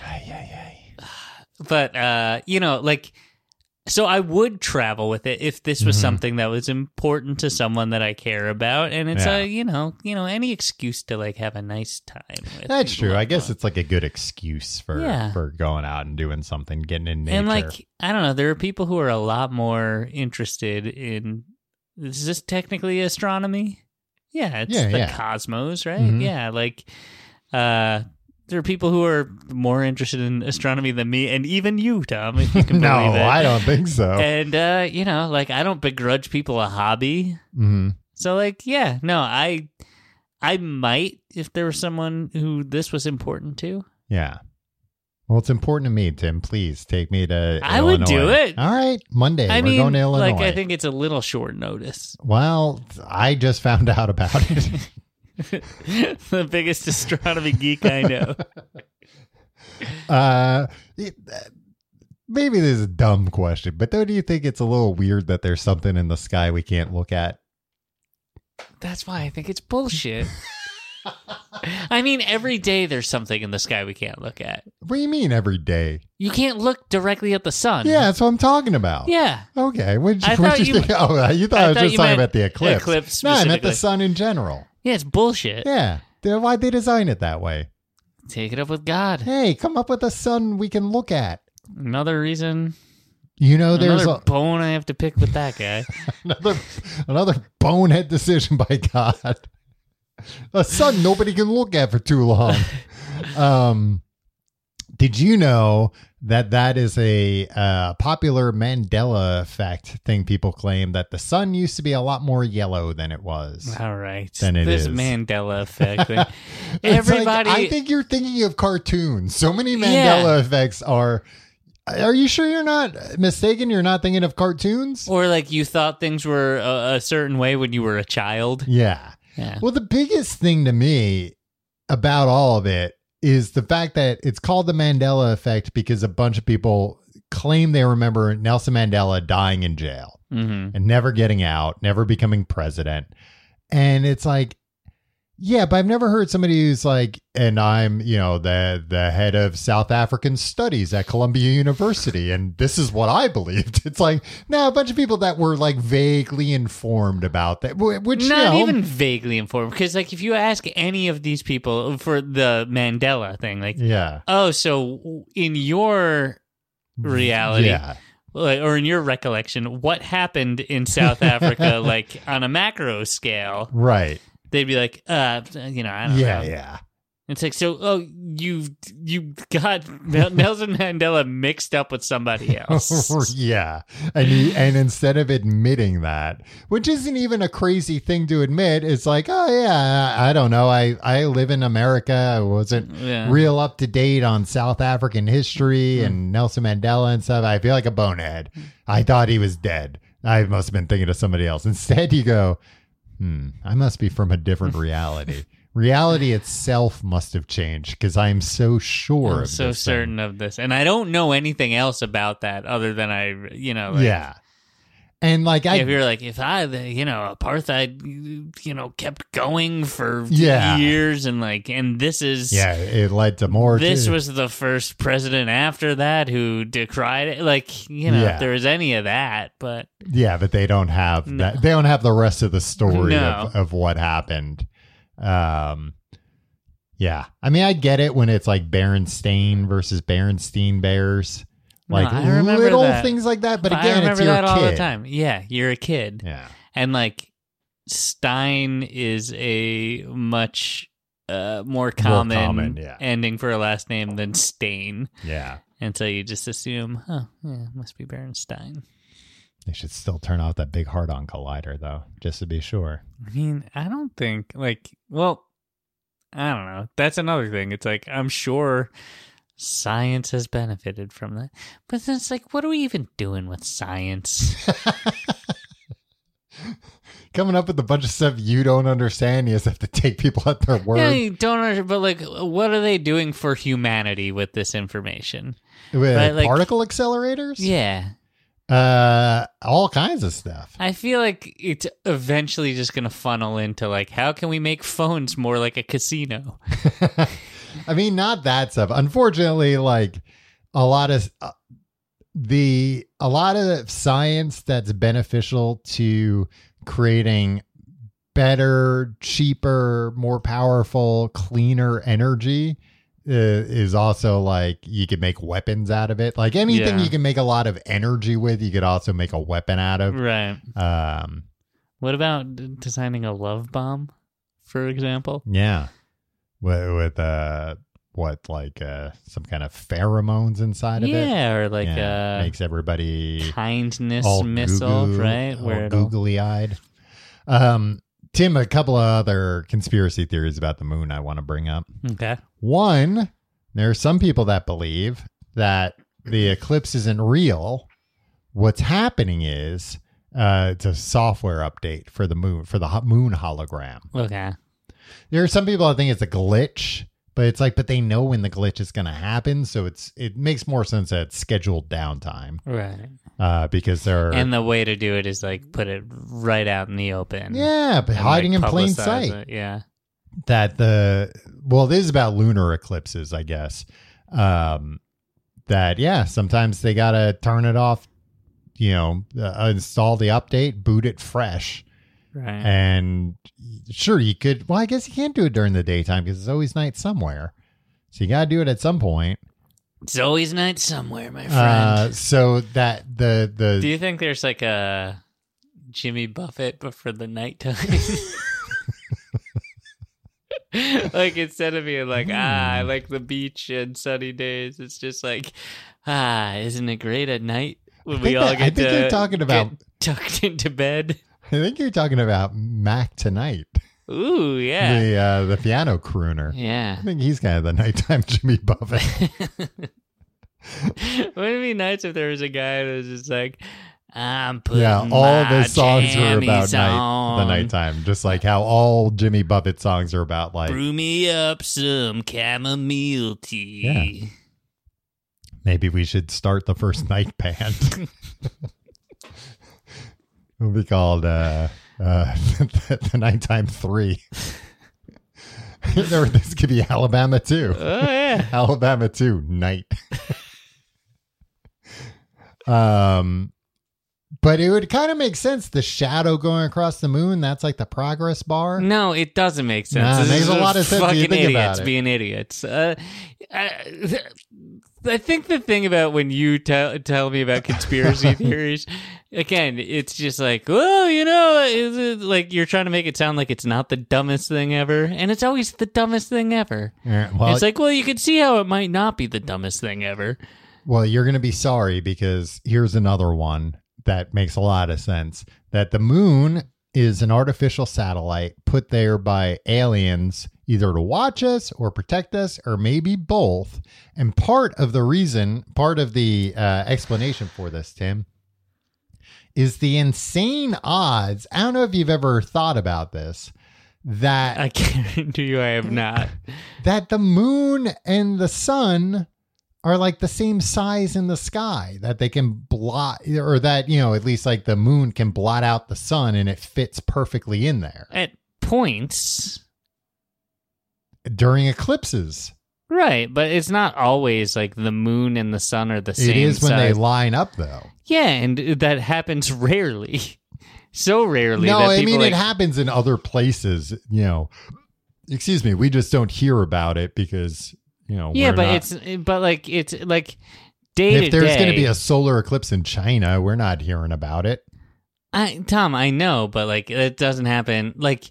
[SPEAKER 4] But uh, you know, like, so I would travel with it if this was
[SPEAKER 3] Mhm.
[SPEAKER 4] something that was important to someone that I care about, and it's
[SPEAKER 3] Yeah.
[SPEAKER 4] a you know, you know, any excuse to like have a nice time with.
[SPEAKER 3] That's
[SPEAKER 4] people
[SPEAKER 3] true. I
[SPEAKER 4] loved
[SPEAKER 3] guess
[SPEAKER 4] ones.
[SPEAKER 3] it's like a good excuse for
[SPEAKER 4] Yeah.
[SPEAKER 3] for going out and doing something, getting in nature.
[SPEAKER 4] And like, I don't know, there are people who are a lot more interested in. Is this technically astronomy? Yeah, it's
[SPEAKER 3] Yeah,
[SPEAKER 4] the
[SPEAKER 3] yeah.
[SPEAKER 4] cosmos, right?
[SPEAKER 3] Mhm.
[SPEAKER 4] Yeah, like, uh. There are people who are more interested in astronomy than me, and even you, Tom, if you can
[SPEAKER 3] no,
[SPEAKER 4] believe it.
[SPEAKER 3] I don't think so.
[SPEAKER 4] And uh, you know, like I don't begrudge people a hobby.
[SPEAKER 3] hmm
[SPEAKER 4] So like, yeah, no, I I might if there was someone who this was important to.
[SPEAKER 3] Yeah. Well, it's important to me, Tim. Please take me to
[SPEAKER 4] I
[SPEAKER 3] Illinois.
[SPEAKER 4] would do it.
[SPEAKER 3] All right. Monday.
[SPEAKER 4] I
[SPEAKER 3] we're
[SPEAKER 4] mean,
[SPEAKER 3] going to Illinois.
[SPEAKER 4] like, I think it's a little short notice.
[SPEAKER 3] Well, I just found out about it.
[SPEAKER 4] The biggest astronomy geek I know.
[SPEAKER 3] uh, it, maybe this is a dumb question, but don't you think it's a little weird that there's something in the sky we can't look at?
[SPEAKER 4] That's why I think it's bullshit. I mean, every day there's something in the sky we can't look at.
[SPEAKER 3] What do you mean every day?
[SPEAKER 4] You can't look directly at the sun.
[SPEAKER 3] Yeah, that's what I'm talking about.
[SPEAKER 4] Yeah.
[SPEAKER 3] Okay. What did you,
[SPEAKER 4] I
[SPEAKER 3] what'd
[SPEAKER 4] thought
[SPEAKER 3] you
[SPEAKER 4] you-
[SPEAKER 3] think? Oh, you thought
[SPEAKER 4] I
[SPEAKER 3] I, was
[SPEAKER 4] thought
[SPEAKER 3] just
[SPEAKER 4] you
[SPEAKER 3] talking
[SPEAKER 4] meant
[SPEAKER 3] about the eclipse.
[SPEAKER 4] eclipse
[SPEAKER 3] No, I meant the
[SPEAKER 4] specifically.
[SPEAKER 3] sun in general.
[SPEAKER 4] Yeah, it's bullshit.
[SPEAKER 3] Yeah. Then why'd they design it that way?
[SPEAKER 4] Take it up with God.
[SPEAKER 3] Hey, come up with a sun we can look at.
[SPEAKER 4] Another reason.
[SPEAKER 3] You know, there's
[SPEAKER 4] Another
[SPEAKER 3] a,
[SPEAKER 4] bone I have to pick with that guy.
[SPEAKER 3] another another bonehead decision by God. A sun nobody can look at for too long. Um, did you know that that is a uh, popular Mandela effect thing? People claim that the sun used to be a lot more yellow than it was.
[SPEAKER 4] All right.
[SPEAKER 3] Then it
[SPEAKER 4] this
[SPEAKER 3] is.
[SPEAKER 4] Mandela effect thing.
[SPEAKER 3] It's like,
[SPEAKER 4] Everybody.
[SPEAKER 3] I think you're thinking of cartoons. So many Mandela
[SPEAKER 4] Yeah.
[SPEAKER 3] effects are. Are you sure you're not mistaken? You're not thinking of cartoons?
[SPEAKER 4] Or like you thought things were a, a certain way when you were a child.
[SPEAKER 3] Yeah.
[SPEAKER 4] Yeah.
[SPEAKER 3] Well, the biggest thing to me about all of it is the fact that it's called the Mandela effect because a bunch of people claim they remember Nelson Mandela dying in jail
[SPEAKER 4] Mm-hmm.
[SPEAKER 3] and never getting out, never becoming president. And it's like, yeah, but I've never heard somebody who's like, and I'm, you know, the the head of South African studies at Columbia University, and this is what I believed. It's like, no, a bunch of people that were like vaguely informed about that, wh- which
[SPEAKER 4] Not
[SPEAKER 3] you know,
[SPEAKER 4] even vaguely informed. Because like if you ask any of these people for the Mandela thing, like,
[SPEAKER 3] yeah,
[SPEAKER 4] oh, so in your reality,
[SPEAKER 3] yeah.
[SPEAKER 4] like, or in your recollection, what happened in South Africa, like on a macro scale,
[SPEAKER 3] Right.
[SPEAKER 4] they'd be like, uh, you know, I don't
[SPEAKER 3] Yeah,
[SPEAKER 4] know.
[SPEAKER 3] yeah.
[SPEAKER 4] It's like, so, oh, you you got Nelson Mandela mixed up with somebody else.
[SPEAKER 3] Yeah. And he, and instead of admitting that, which isn't even a crazy thing to admit, it's like, oh yeah, I, I don't know. I, I live in America. I wasn't
[SPEAKER 4] Yeah.
[SPEAKER 3] real up to date on South African history and Nelson Mandela and stuff. I feel like a bonehead. I thought he was dead. I must have been thinking of somebody else. Instead you go, hmm, I must be from a different reality. Reality itself must have changed because I'm so sure.
[SPEAKER 4] I'm
[SPEAKER 3] of
[SPEAKER 4] so
[SPEAKER 3] this thing.
[SPEAKER 4] certain of this. And I don't know anything else about that other than I, you know, like,
[SPEAKER 3] Yeah. And like I
[SPEAKER 4] if you're like, if I, the, you know, apartheid, you know, kept going for
[SPEAKER 3] Yeah.
[SPEAKER 4] years and like, and this is,
[SPEAKER 3] yeah, it led to more.
[SPEAKER 4] this
[SPEAKER 3] too.
[SPEAKER 4] was the first president after that who decried it. Like, you know,
[SPEAKER 3] Yeah.
[SPEAKER 4] if there was any of that, but
[SPEAKER 3] Yeah, but they don't have
[SPEAKER 4] No.
[SPEAKER 3] that. They don't have the rest of the story
[SPEAKER 4] No.
[SPEAKER 3] of, of what happened. Um, yeah, I mean, I get it when it's like Berenstain versus Berenstein Bears,
[SPEAKER 4] No,
[SPEAKER 3] like
[SPEAKER 4] I remember
[SPEAKER 3] little
[SPEAKER 4] that.
[SPEAKER 3] things like that. But
[SPEAKER 4] I
[SPEAKER 3] again,
[SPEAKER 4] remember
[SPEAKER 3] it's your
[SPEAKER 4] that
[SPEAKER 3] kid.
[SPEAKER 4] all the time. Yeah, you're a kid.
[SPEAKER 3] Yeah,
[SPEAKER 4] And like Stein is a much uh, more common,
[SPEAKER 3] common, yeah.
[SPEAKER 4] ending for a last name than Stain.
[SPEAKER 3] yeah.
[SPEAKER 4] And so you just assume, oh, yeah, it must be Berenstein.
[SPEAKER 3] They should still turn off that big hard-on collider, though, just to be sure.
[SPEAKER 4] I mean, I don't think, like, well, I don't know. That's another thing. It's like, I'm sure science has benefited from that. But then it's like, what are we even doing with science?
[SPEAKER 3] Coming up with a bunch of stuff you don't understand, you just have to take people at their word.
[SPEAKER 4] Yeah, you don't understand, but like, what are they doing for humanity with this information?
[SPEAKER 3] With
[SPEAKER 4] right, like-
[SPEAKER 3] particle accelerators?
[SPEAKER 4] Yeah.
[SPEAKER 3] Uh, all kinds of stuff.
[SPEAKER 4] I feel like it's eventually just going to funnel into like, how can we make phones more like a casino?
[SPEAKER 3] I mean, not that stuff. Unfortunately, like a lot of uh, the a lot of science that's beneficial to creating better, cheaper, more powerful, cleaner energy uh, is also like you could make weapons out of it. Like anything
[SPEAKER 4] Yeah.
[SPEAKER 3] you can make a lot of energy with, you could also make a weapon out of.
[SPEAKER 4] Right.
[SPEAKER 3] Um,
[SPEAKER 4] What about d- designing a love bomb, for example?
[SPEAKER 3] yeah, with, with uh, what like uh, some kind of pheromones inside of it.
[SPEAKER 4] Yeah, or like
[SPEAKER 3] Yeah,
[SPEAKER 4] a
[SPEAKER 3] makes everybody
[SPEAKER 4] kindness
[SPEAKER 3] all
[SPEAKER 4] missile,
[SPEAKER 3] goo-goo,
[SPEAKER 4] right?
[SPEAKER 3] all
[SPEAKER 4] Where it'll-
[SPEAKER 3] googly eyed. Um, Tim, a couple of other conspiracy theories about the moon I want to bring up.
[SPEAKER 4] Okay.
[SPEAKER 3] One, There are some people that believe that the eclipse isn't real. What's happening is uh, it's a software update for the moon, for the ho- moon hologram.
[SPEAKER 4] Okay.
[SPEAKER 3] There are some people that think it's a glitch, but it's like, but they know when the glitch is going to happen. So it's, it makes more sense that it's scheduled downtime.
[SPEAKER 4] Right.
[SPEAKER 3] Uh, because they're,
[SPEAKER 4] And the way to do it is like put it right out in the open.
[SPEAKER 3] yeah, but
[SPEAKER 4] and,
[SPEAKER 3] hiding
[SPEAKER 4] like,
[SPEAKER 3] in plain
[SPEAKER 4] publicize
[SPEAKER 3] sight.
[SPEAKER 4] it. Yeah.
[SPEAKER 3] That the, well, this is about lunar eclipses, I guess. Um, that, yeah, sometimes they got to turn it off, you know, uh, install the update, boot it fresh.
[SPEAKER 4] Right.
[SPEAKER 3] And sure, you could, well, I guess you can't do it during the daytime because it's always night somewhere. So you got to do it at some point.
[SPEAKER 4] It's always night somewhere, my friend.
[SPEAKER 3] Uh, so that the, the,
[SPEAKER 4] Do you think there's like a Jimmy Buffett, but for the nighttime? Like instead of being like, ah, I like the beach and sunny days, it's just like, ah, isn't it great at night when
[SPEAKER 3] I
[SPEAKER 4] we
[SPEAKER 3] think
[SPEAKER 4] all
[SPEAKER 3] that-
[SPEAKER 4] get
[SPEAKER 3] I think
[SPEAKER 4] to
[SPEAKER 3] you're talking about-
[SPEAKER 4] get tucked into bed?
[SPEAKER 3] I think you're talking about Mac Tonight,
[SPEAKER 4] Ooh, yeah.
[SPEAKER 3] the, uh, the piano crooner.
[SPEAKER 4] Yeah.
[SPEAKER 3] I think he's kind of the nighttime Jimmy Buffett.
[SPEAKER 4] Wouldn't it be nice if there was a guy that was just like, I'm putting
[SPEAKER 3] Yeah, all
[SPEAKER 4] my
[SPEAKER 3] the songs are about
[SPEAKER 4] jammies
[SPEAKER 3] night,
[SPEAKER 4] on.
[SPEAKER 3] the nighttime, just like how all Jimmy Buffett songs are about like
[SPEAKER 4] Brew me up some chamomile tea.
[SPEAKER 3] Yeah. maybe we should start the first night band. It'll be called uh, uh, the, the Nighttime Three. There, this could be Alabama Two.
[SPEAKER 4] Oh, yeah.
[SPEAKER 3] Alabama Two Night. um. But it would kind of make sense. The shadow going across the moon, that's like the progress bar.
[SPEAKER 4] No, it doesn't make sense.
[SPEAKER 3] Nah, it
[SPEAKER 4] This
[SPEAKER 3] makes
[SPEAKER 4] is
[SPEAKER 3] a lot of sense when you
[SPEAKER 4] Fucking
[SPEAKER 3] think about
[SPEAKER 4] idiots
[SPEAKER 3] it.
[SPEAKER 4] being idiots. Uh, I, I think the thing about when you tell tell me about conspiracy theories, again, it's just like, well, you know, is it like you're trying to make it sound like it's not the dumbest thing ever, and it's always the dumbest thing ever.
[SPEAKER 3] Yeah, well,
[SPEAKER 4] It's like, well, you can see how it might not be the dumbest thing ever.
[SPEAKER 3] well, you're going to be sorry because here's another one that makes a lot of sense. That the moon is an artificial satellite put there by aliens either to watch us or protect us or maybe both. And part of the reason, part of the uh, explanation for this, Tim, is the insane odds. I don't know if you've ever thought about this, that
[SPEAKER 4] I guarantee you I have not.
[SPEAKER 3] that the moon and the sun are like the same size in the sky, that they can blot, or that, you know, at least like the moon can blot out the sun and it fits perfectly in there
[SPEAKER 4] At points,
[SPEAKER 3] during eclipses.
[SPEAKER 4] right, but it's not always like the moon and the sun are the same
[SPEAKER 3] It is when they
[SPEAKER 4] size.
[SPEAKER 3] line up, though.
[SPEAKER 4] Yeah, and that happens rarely. So rarely.
[SPEAKER 3] No,
[SPEAKER 4] that
[SPEAKER 3] I
[SPEAKER 4] people
[SPEAKER 3] mean,
[SPEAKER 4] like,
[SPEAKER 3] it happens in other places, you know. Excuse me, we just don't hear about it because, you know,
[SPEAKER 4] Yeah,
[SPEAKER 3] we're
[SPEAKER 4] but
[SPEAKER 3] not-
[SPEAKER 4] it's but like it's like day to
[SPEAKER 3] if there's going to
[SPEAKER 4] day-
[SPEAKER 3] be a solar eclipse in China, we're not hearing about it.
[SPEAKER 4] I, Tom, I know, but like it doesn't happen. Like,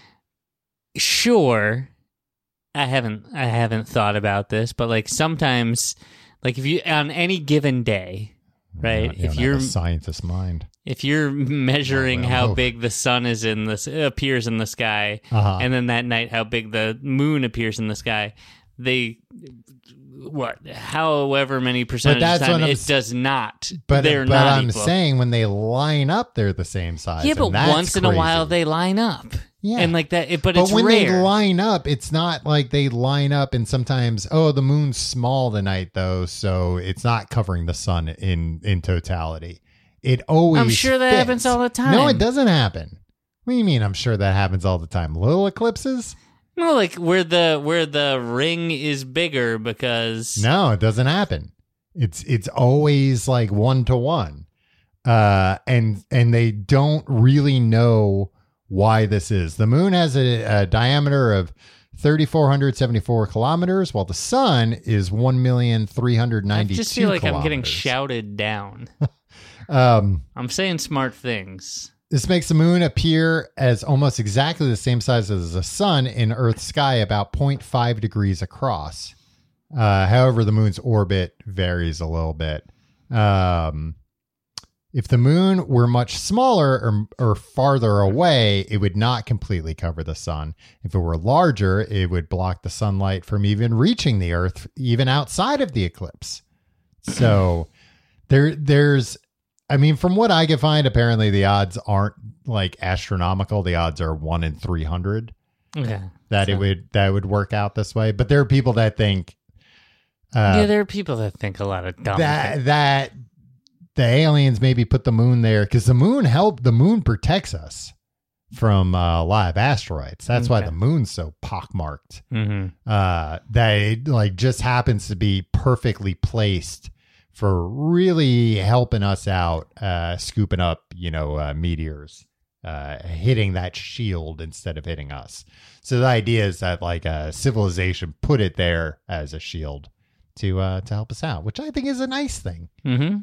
[SPEAKER 4] sure, I haven't I haven't thought about this, but like sometimes, like if you on any given day, right?
[SPEAKER 3] You don't
[SPEAKER 4] if
[SPEAKER 3] have
[SPEAKER 4] you're
[SPEAKER 3] a scientist mind.
[SPEAKER 4] if you're measuring
[SPEAKER 3] well,
[SPEAKER 4] how
[SPEAKER 3] oh.
[SPEAKER 4] big the sun is in this appears in the sky,
[SPEAKER 3] Uh-huh.
[SPEAKER 4] and then that night how big the moon appears in the sky, they what however many percentage
[SPEAKER 3] that's
[SPEAKER 4] of the time
[SPEAKER 3] what I'm
[SPEAKER 4] it
[SPEAKER 3] s-
[SPEAKER 4] does not.
[SPEAKER 3] But,
[SPEAKER 4] they're
[SPEAKER 3] but
[SPEAKER 4] not
[SPEAKER 3] I'm
[SPEAKER 4] equal.
[SPEAKER 3] saying when they line up, they're the same size.
[SPEAKER 4] Yeah,
[SPEAKER 3] and
[SPEAKER 4] but
[SPEAKER 3] that's
[SPEAKER 4] once in a while
[SPEAKER 3] crazy.
[SPEAKER 4] they line up.
[SPEAKER 3] Yeah.
[SPEAKER 4] And like that, it, but,
[SPEAKER 3] But
[SPEAKER 4] it's
[SPEAKER 3] when
[SPEAKER 4] rare.
[SPEAKER 3] they line up, it's not like they line up and sometimes, oh, the moon's small tonight though, so it's not covering the sun in in totality. It always
[SPEAKER 4] I'm sure that
[SPEAKER 3] fits.
[SPEAKER 4] happens all the time.
[SPEAKER 3] No, it doesn't happen. What do you mean? I'm sure that happens all the time. Little eclipses?
[SPEAKER 4] No, like where the where the ring is bigger because
[SPEAKER 3] No, it doesn't happen. It's it's always like one to one, uh, and and they don't really know why this is. The moon has a, a diameter of three thousand four hundred seventy-four kilometers, while the sun is one million three hundred
[SPEAKER 4] I
[SPEAKER 3] ninety-two.
[SPEAKER 4] just feel like I'm getting
[SPEAKER 3] kilometers.
[SPEAKER 4] shouted down.
[SPEAKER 3] Um,
[SPEAKER 4] I'm saying smart things.
[SPEAKER 3] This makes the moon appear as almost exactly the same size as the sun in Earth's sky, about zero point five degrees across. Uh, however, the moon's orbit varies a little bit. Um, If the moon were much smaller or, or farther away, it would not completely cover the sun. If it were larger, it would block the sunlight from even reaching the Earth, even outside of the eclipse. So there, there's, I mean, from what I can find, apparently the odds aren't like astronomical. The odds are one in three hundred
[SPEAKER 4] Okay.
[SPEAKER 3] that
[SPEAKER 4] So-
[SPEAKER 3] it would that would work out this way. But there are people that think uh,
[SPEAKER 4] yeah, there are people that think a lot of dumb
[SPEAKER 3] that
[SPEAKER 4] things.
[SPEAKER 3] that the aliens maybe put the moon there because the moon help the moon protects us from uh, live asteroids. That's why
[SPEAKER 4] Okay.
[SPEAKER 3] the moon's so pockmarked.
[SPEAKER 4] Mm-hmm.
[SPEAKER 3] Uh, that it like just happens to be perfectly placed for really helping us out, uh, scooping up, you know, uh, meteors, uh, hitting that shield instead of hitting us. So the idea is that like a civilization put it there as a shield to uh, to help us out, which I think is a nice thing.
[SPEAKER 4] Mm-hmm.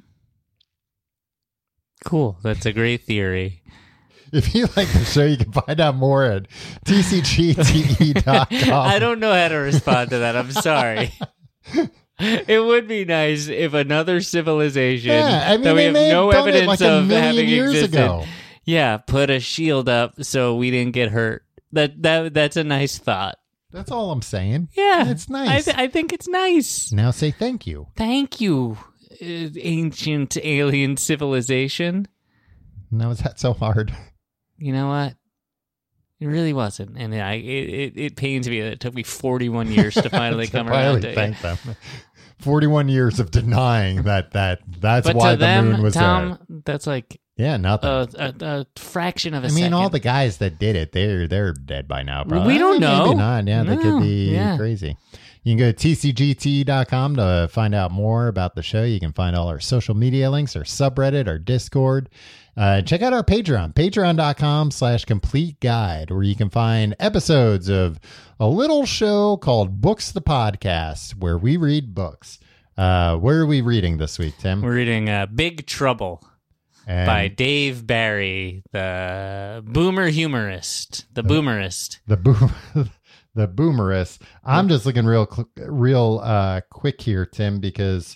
[SPEAKER 4] Cool. That's a great theory.
[SPEAKER 3] If you like the show, you can find out more at T C G T E dot com.
[SPEAKER 4] I don't know how to respond to that. I'm sorry. It would be nice if another civilization
[SPEAKER 3] Yeah, I mean,
[SPEAKER 4] that we
[SPEAKER 3] they
[SPEAKER 4] have
[SPEAKER 3] may have
[SPEAKER 4] no
[SPEAKER 3] done it
[SPEAKER 4] evidence
[SPEAKER 3] like a
[SPEAKER 4] of
[SPEAKER 3] million
[SPEAKER 4] having
[SPEAKER 3] years
[SPEAKER 4] existed.
[SPEAKER 3] ago.
[SPEAKER 4] Yeah, put a shield up so we didn't get hurt. That that that's a nice thought.
[SPEAKER 3] That's all I'm saying.
[SPEAKER 4] Yeah,
[SPEAKER 3] It's nice.
[SPEAKER 4] I, th- I think it's nice.
[SPEAKER 3] Now say thank you.
[SPEAKER 4] Thank you, uh, ancient alien civilization.
[SPEAKER 3] Now is that so hard?
[SPEAKER 4] You know what? It really wasn't, and I it, it, it pains me that it took me forty-one years to finally
[SPEAKER 3] To
[SPEAKER 4] come
[SPEAKER 3] finally
[SPEAKER 4] around to it.
[SPEAKER 3] thank them. forty-one years of denying that that that's
[SPEAKER 4] But
[SPEAKER 3] why
[SPEAKER 4] to
[SPEAKER 3] the
[SPEAKER 4] them,
[SPEAKER 3] moon was
[SPEAKER 4] Tom, that's like
[SPEAKER 3] there. Yeah, nothing.
[SPEAKER 4] a, a, a fraction of a
[SPEAKER 3] I mean,
[SPEAKER 4] second.
[SPEAKER 3] all the guys that did it, they're they're dead by now. Probably.
[SPEAKER 4] We don't
[SPEAKER 3] Eh, Maybe
[SPEAKER 4] know.
[SPEAKER 3] not. Yeah, they
[SPEAKER 4] No,
[SPEAKER 3] could be
[SPEAKER 4] yeah.
[SPEAKER 3] crazy. You can go to T C G T dot com to find out more about the show. You can find all our social media links, our subreddit, our Discord. Uh, check out our Patreon, patreon.com slash complete guide, where you can find episodes of a little show called Books the Podcast, where we read books. Uh, where are we reading this week, Tim?
[SPEAKER 4] We're reading uh, Big Trouble
[SPEAKER 3] And
[SPEAKER 4] by Dave Barry, the boomer humorist. The boomerist.
[SPEAKER 3] the boom, the boomerist. I'm just looking real, cl- real uh, quick here, Tim, because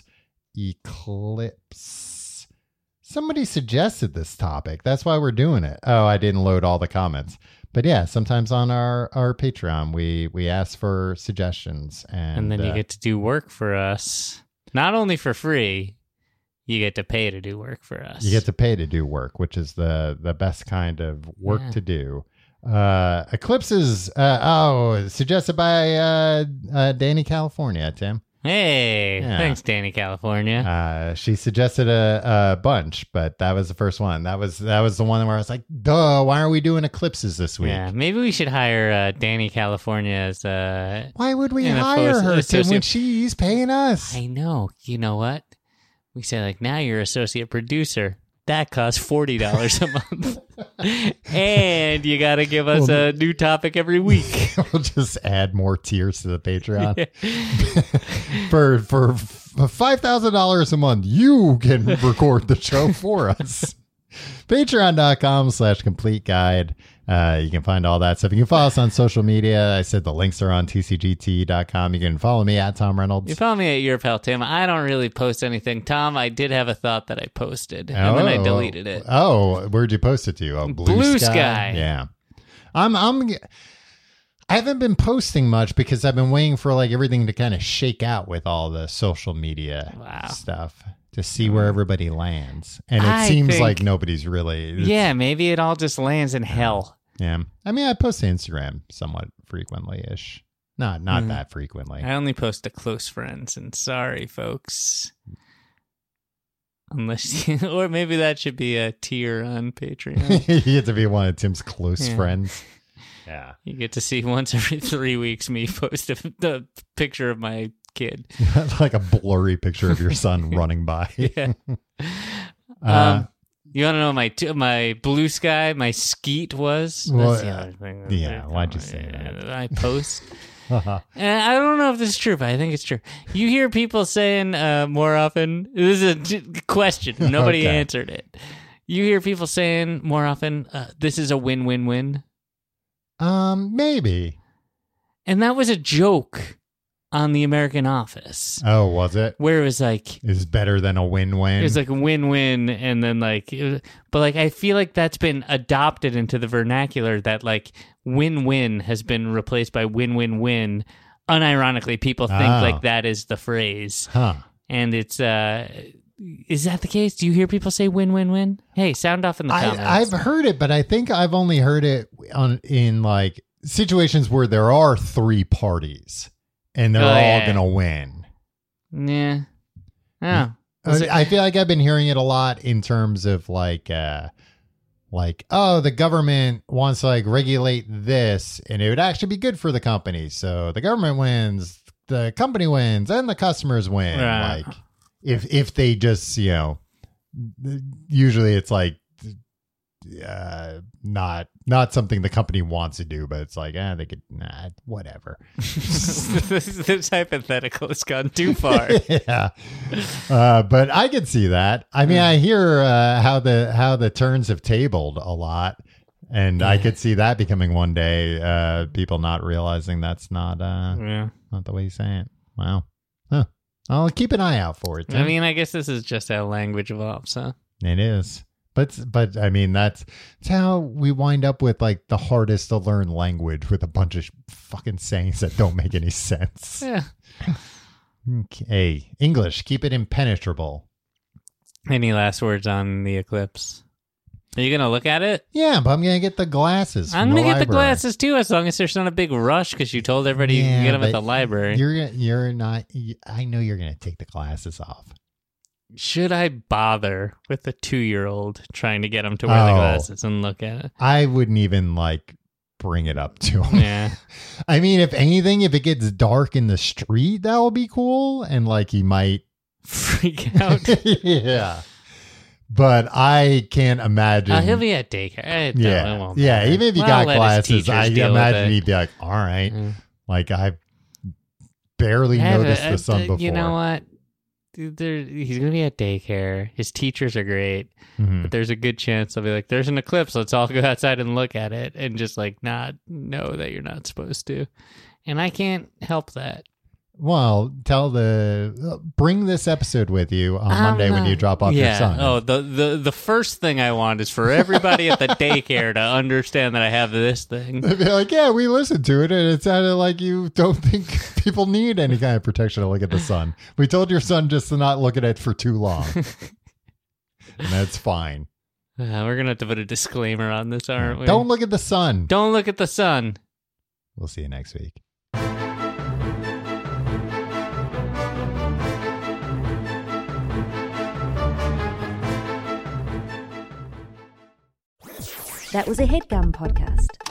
[SPEAKER 3] Eclipse. Somebody suggested this topic. That's why we're doing it. Oh, I didn't load all the comments. But yeah, sometimes on our, our Patreon, we, we ask for suggestions. And,
[SPEAKER 4] And then you
[SPEAKER 3] uh,
[SPEAKER 4] get to do work for us. Not only for free, you get to pay to do work for us.
[SPEAKER 3] you get to pay to do work, which is the, the best kind of work
[SPEAKER 4] Yeah.
[SPEAKER 3] to do. Uh, Eclipses, uh, oh, suggested by uh, uh, Danny California, Tim.
[SPEAKER 4] Hey,
[SPEAKER 3] Yeah.
[SPEAKER 4] thanks, Danny California.
[SPEAKER 3] Uh, she suggested a, a bunch, but that was the first one. That was that was the one where I was like, duh, why are we doing eclipses this week?
[SPEAKER 4] Yeah, maybe we should hire uh, Danny California as uh
[SPEAKER 3] Why would we
[SPEAKER 4] And a
[SPEAKER 3] hire
[SPEAKER 4] post-
[SPEAKER 3] her, Tim,
[SPEAKER 4] associate-
[SPEAKER 3] when she's paying us?
[SPEAKER 4] I know. You know what? We say like now you're associate producer. That costs forty dollars a month. And you got to give us a new topic every week.
[SPEAKER 3] We'll just add more tiers to the Patreon. for for five thousand dollars a month, you can record the show for us. Patreon.com slash complete guide. Uh, you can find all that stuff. You can follow us on social media. I said the links are on T C G T dot com. You can follow me at Tom Reynolds.
[SPEAKER 4] You follow me at Your Pal Tim. I don't really post anything. Tom, I did have a thought that I posted, and then I
[SPEAKER 3] Oh.
[SPEAKER 4] deleted it.
[SPEAKER 3] Oh, where'd you post it to? Oh, Blue,
[SPEAKER 4] Blue
[SPEAKER 3] Sky?
[SPEAKER 4] Sky.
[SPEAKER 3] Yeah. I'm I'm I haven't been posting much because I've been waiting for like everything to kind of shake out with all the social media
[SPEAKER 4] Wow.
[SPEAKER 3] stuff to see where everybody lands. And it
[SPEAKER 4] I
[SPEAKER 3] seems
[SPEAKER 4] think-
[SPEAKER 3] like nobody's really it's-
[SPEAKER 4] Yeah, maybe it all just lands in hell.
[SPEAKER 3] Yeah. I mean, I post to Instagram somewhat frequently ish. Not not
[SPEAKER 4] Mm.
[SPEAKER 3] that frequently.
[SPEAKER 4] I only post to close friends, and sorry, folks. Unless, you, or maybe that should be a tier on Patreon.
[SPEAKER 3] You get to be one of Tim's close
[SPEAKER 4] Yeah.
[SPEAKER 3] friends. Yeah.
[SPEAKER 4] You get to see once every three weeks me post a, the picture of my kid.
[SPEAKER 3] Like a blurry picture of your son running by.
[SPEAKER 4] Yeah.
[SPEAKER 3] Uh,
[SPEAKER 4] um, you want to know what my t- my blue sky, my skeet was?
[SPEAKER 3] Well,
[SPEAKER 4] That's the
[SPEAKER 3] uh,
[SPEAKER 4] other thing.
[SPEAKER 3] yeah, why'd you say that?
[SPEAKER 4] I post.
[SPEAKER 3] uh-huh.
[SPEAKER 4] And I don't know if this is true, but I think it's true. You hear people saying uh, more often, this is a t- question. Nobody
[SPEAKER 3] Okay.
[SPEAKER 4] answered it. You hear people saying more often, uh, this is a win-win-win.
[SPEAKER 3] Um, maybe.
[SPEAKER 4] And that was a joke. on The American Office.
[SPEAKER 3] Oh, was it?
[SPEAKER 4] Where it was like,
[SPEAKER 3] Is better than a win-win.
[SPEAKER 4] it was like a win-win, and then like, it was, but like I feel like that's been adopted into the vernacular that like win-win has been replaced by win-win-win. Unironically, people think
[SPEAKER 3] Oh.
[SPEAKER 4] like that is the phrase,
[SPEAKER 3] huh.
[SPEAKER 4] and it's uh, is that the case? Do you hear people say win-win-win? Hey, sound off in the comments.
[SPEAKER 3] I, I've heard it, but I think I've only heard it on in like situations where there are three parties and they're
[SPEAKER 4] Oh,
[SPEAKER 3] all
[SPEAKER 4] yeah.
[SPEAKER 3] gonna win.
[SPEAKER 4] yeah. Oh. Was it-
[SPEAKER 3] I feel like I've been hearing it a lot in terms of like, uh, like, oh, the government wants to like regulate this, and it would actually be good for the company. So the government wins, the company wins, and the customers win.
[SPEAKER 4] Right.
[SPEAKER 3] Like, if if they just, you know, usually it's like, uh, not not something the company wants to do, but it's like, ah, they could, nah, whatever.
[SPEAKER 4] this, this hypothetical has gone too far.
[SPEAKER 3] Yeah, uh, but I could see that. I mean, I hear uh, how the how the turns have tabled a lot, and I could see that becoming one day. Uh, people not realizing that's not uh,
[SPEAKER 4] Yeah.
[SPEAKER 3] not the way you say it. Wow. Huh. I'll keep an eye out for it. Tim.
[SPEAKER 4] I mean, I guess this is just how language evolves, huh?
[SPEAKER 3] It is. But but I mean that's, that's how we wind up with like the hardest to learn language, with a bunch of fucking sayings that don't make any sense.
[SPEAKER 4] Yeah.
[SPEAKER 3] Okay, English, keep it impenetrable.
[SPEAKER 4] Any last words on the eclipse? Are you gonna look at it?
[SPEAKER 3] Yeah, but I'm gonna get the glasses.
[SPEAKER 4] I'm
[SPEAKER 3] from
[SPEAKER 4] gonna
[SPEAKER 3] the
[SPEAKER 4] get the
[SPEAKER 3] library.
[SPEAKER 4] glasses too, as long as there's not a big rush, because you told everybody you
[SPEAKER 3] Yeah,
[SPEAKER 4] can get them at
[SPEAKER 3] but
[SPEAKER 4] the library.
[SPEAKER 3] You're you're not. I know you're gonna take the glasses off.
[SPEAKER 4] Should I bother with a two-year-old trying to get him to wear the
[SPEAKER 3] Oh.
[SPEAKER 4] glasses and look at it?
[SPEAKER 3] I wouldn't even like bring it up to him.
[SPEAKER 4] Yeah.
[SPEAKER 3] I mean, if anything, if it gets dark in the street, that will be cool, and like he might
[SPEAKER 4] Freak out.
[SPEAKER 3] yeah. But I can't imagine.
[SPEAKER 4] Uh, he'll be at daycare. I don't-
[SPEAKER 3] yeah,
[SPEAKER 4] it won't
[SPEAKER 3] yeah.
[SPEAKER 4] matter.
[SPEAKER 3] Even if you
[SPEAKER 4] I'll
[SPEAKER 3] got
[SPEAKER 4] let his
[SPEAKER 3] glasses,
[SPEAKER 4] teachers
[SPEAKER 3] I
[SPEAKER 4] deal with
[SPEAKER 3] imagine
[SPEAKER 4] it.
[SPEAKER 3] he'd be like, "All right."
[SPEAKER 4] Yeah.
[SPEAKER 3] Like I barely
[SPEAKER 4] I have
[SPEAKER 3] noticed
[SPEAKER 4] a-
[SPEAKER 3] the
[SPEAKER 4] a-
[SPEAKER 3] sun
[SPEAKER 4] a-
[SPEAKER 3] before.
[SPEAKER 4] You know what? There, he's going to be at daycare. His teachers are great,
[SPEAKER 3] Mhm.
[SPEAKER 4] but there's a good chance they'll be like, "There's an eclipse. Let's all go outside and look at it," and just like not know that you're not supposed to. And I can't help that.
[SPEAKER 3] Well, tell the bring this episode with you on
[SPEAKER 4] I'm
[SPEAKER 3] Monday when
[SPEAKER 4] not-
[SPEAKER 3] you drop off
[SPEAKER 4] yeah.
[SPEAKER 3] your son.
[SPEAKER 4] Oh, the, the the first thing I want is for everybody at the daycare to understand that I have this thing.
[SPEAKER 3] They'd be like, "Yeah, we listened to it, and it sounded like you don't think people need any kind of protection to look at the sun. We told your son just to not look at it for too long, and that's fine.
[SPEAKER 4] Uh, we're gonna have to put a disclaimer on this, aren't we?
[SPEAKER 3] Don't look at the sun."
[SPEAKER 4] Don't look at the sun.
[SPEAKER 3] We'll see you next week.
[SPEAKER 7] That was a HeadGum podcast.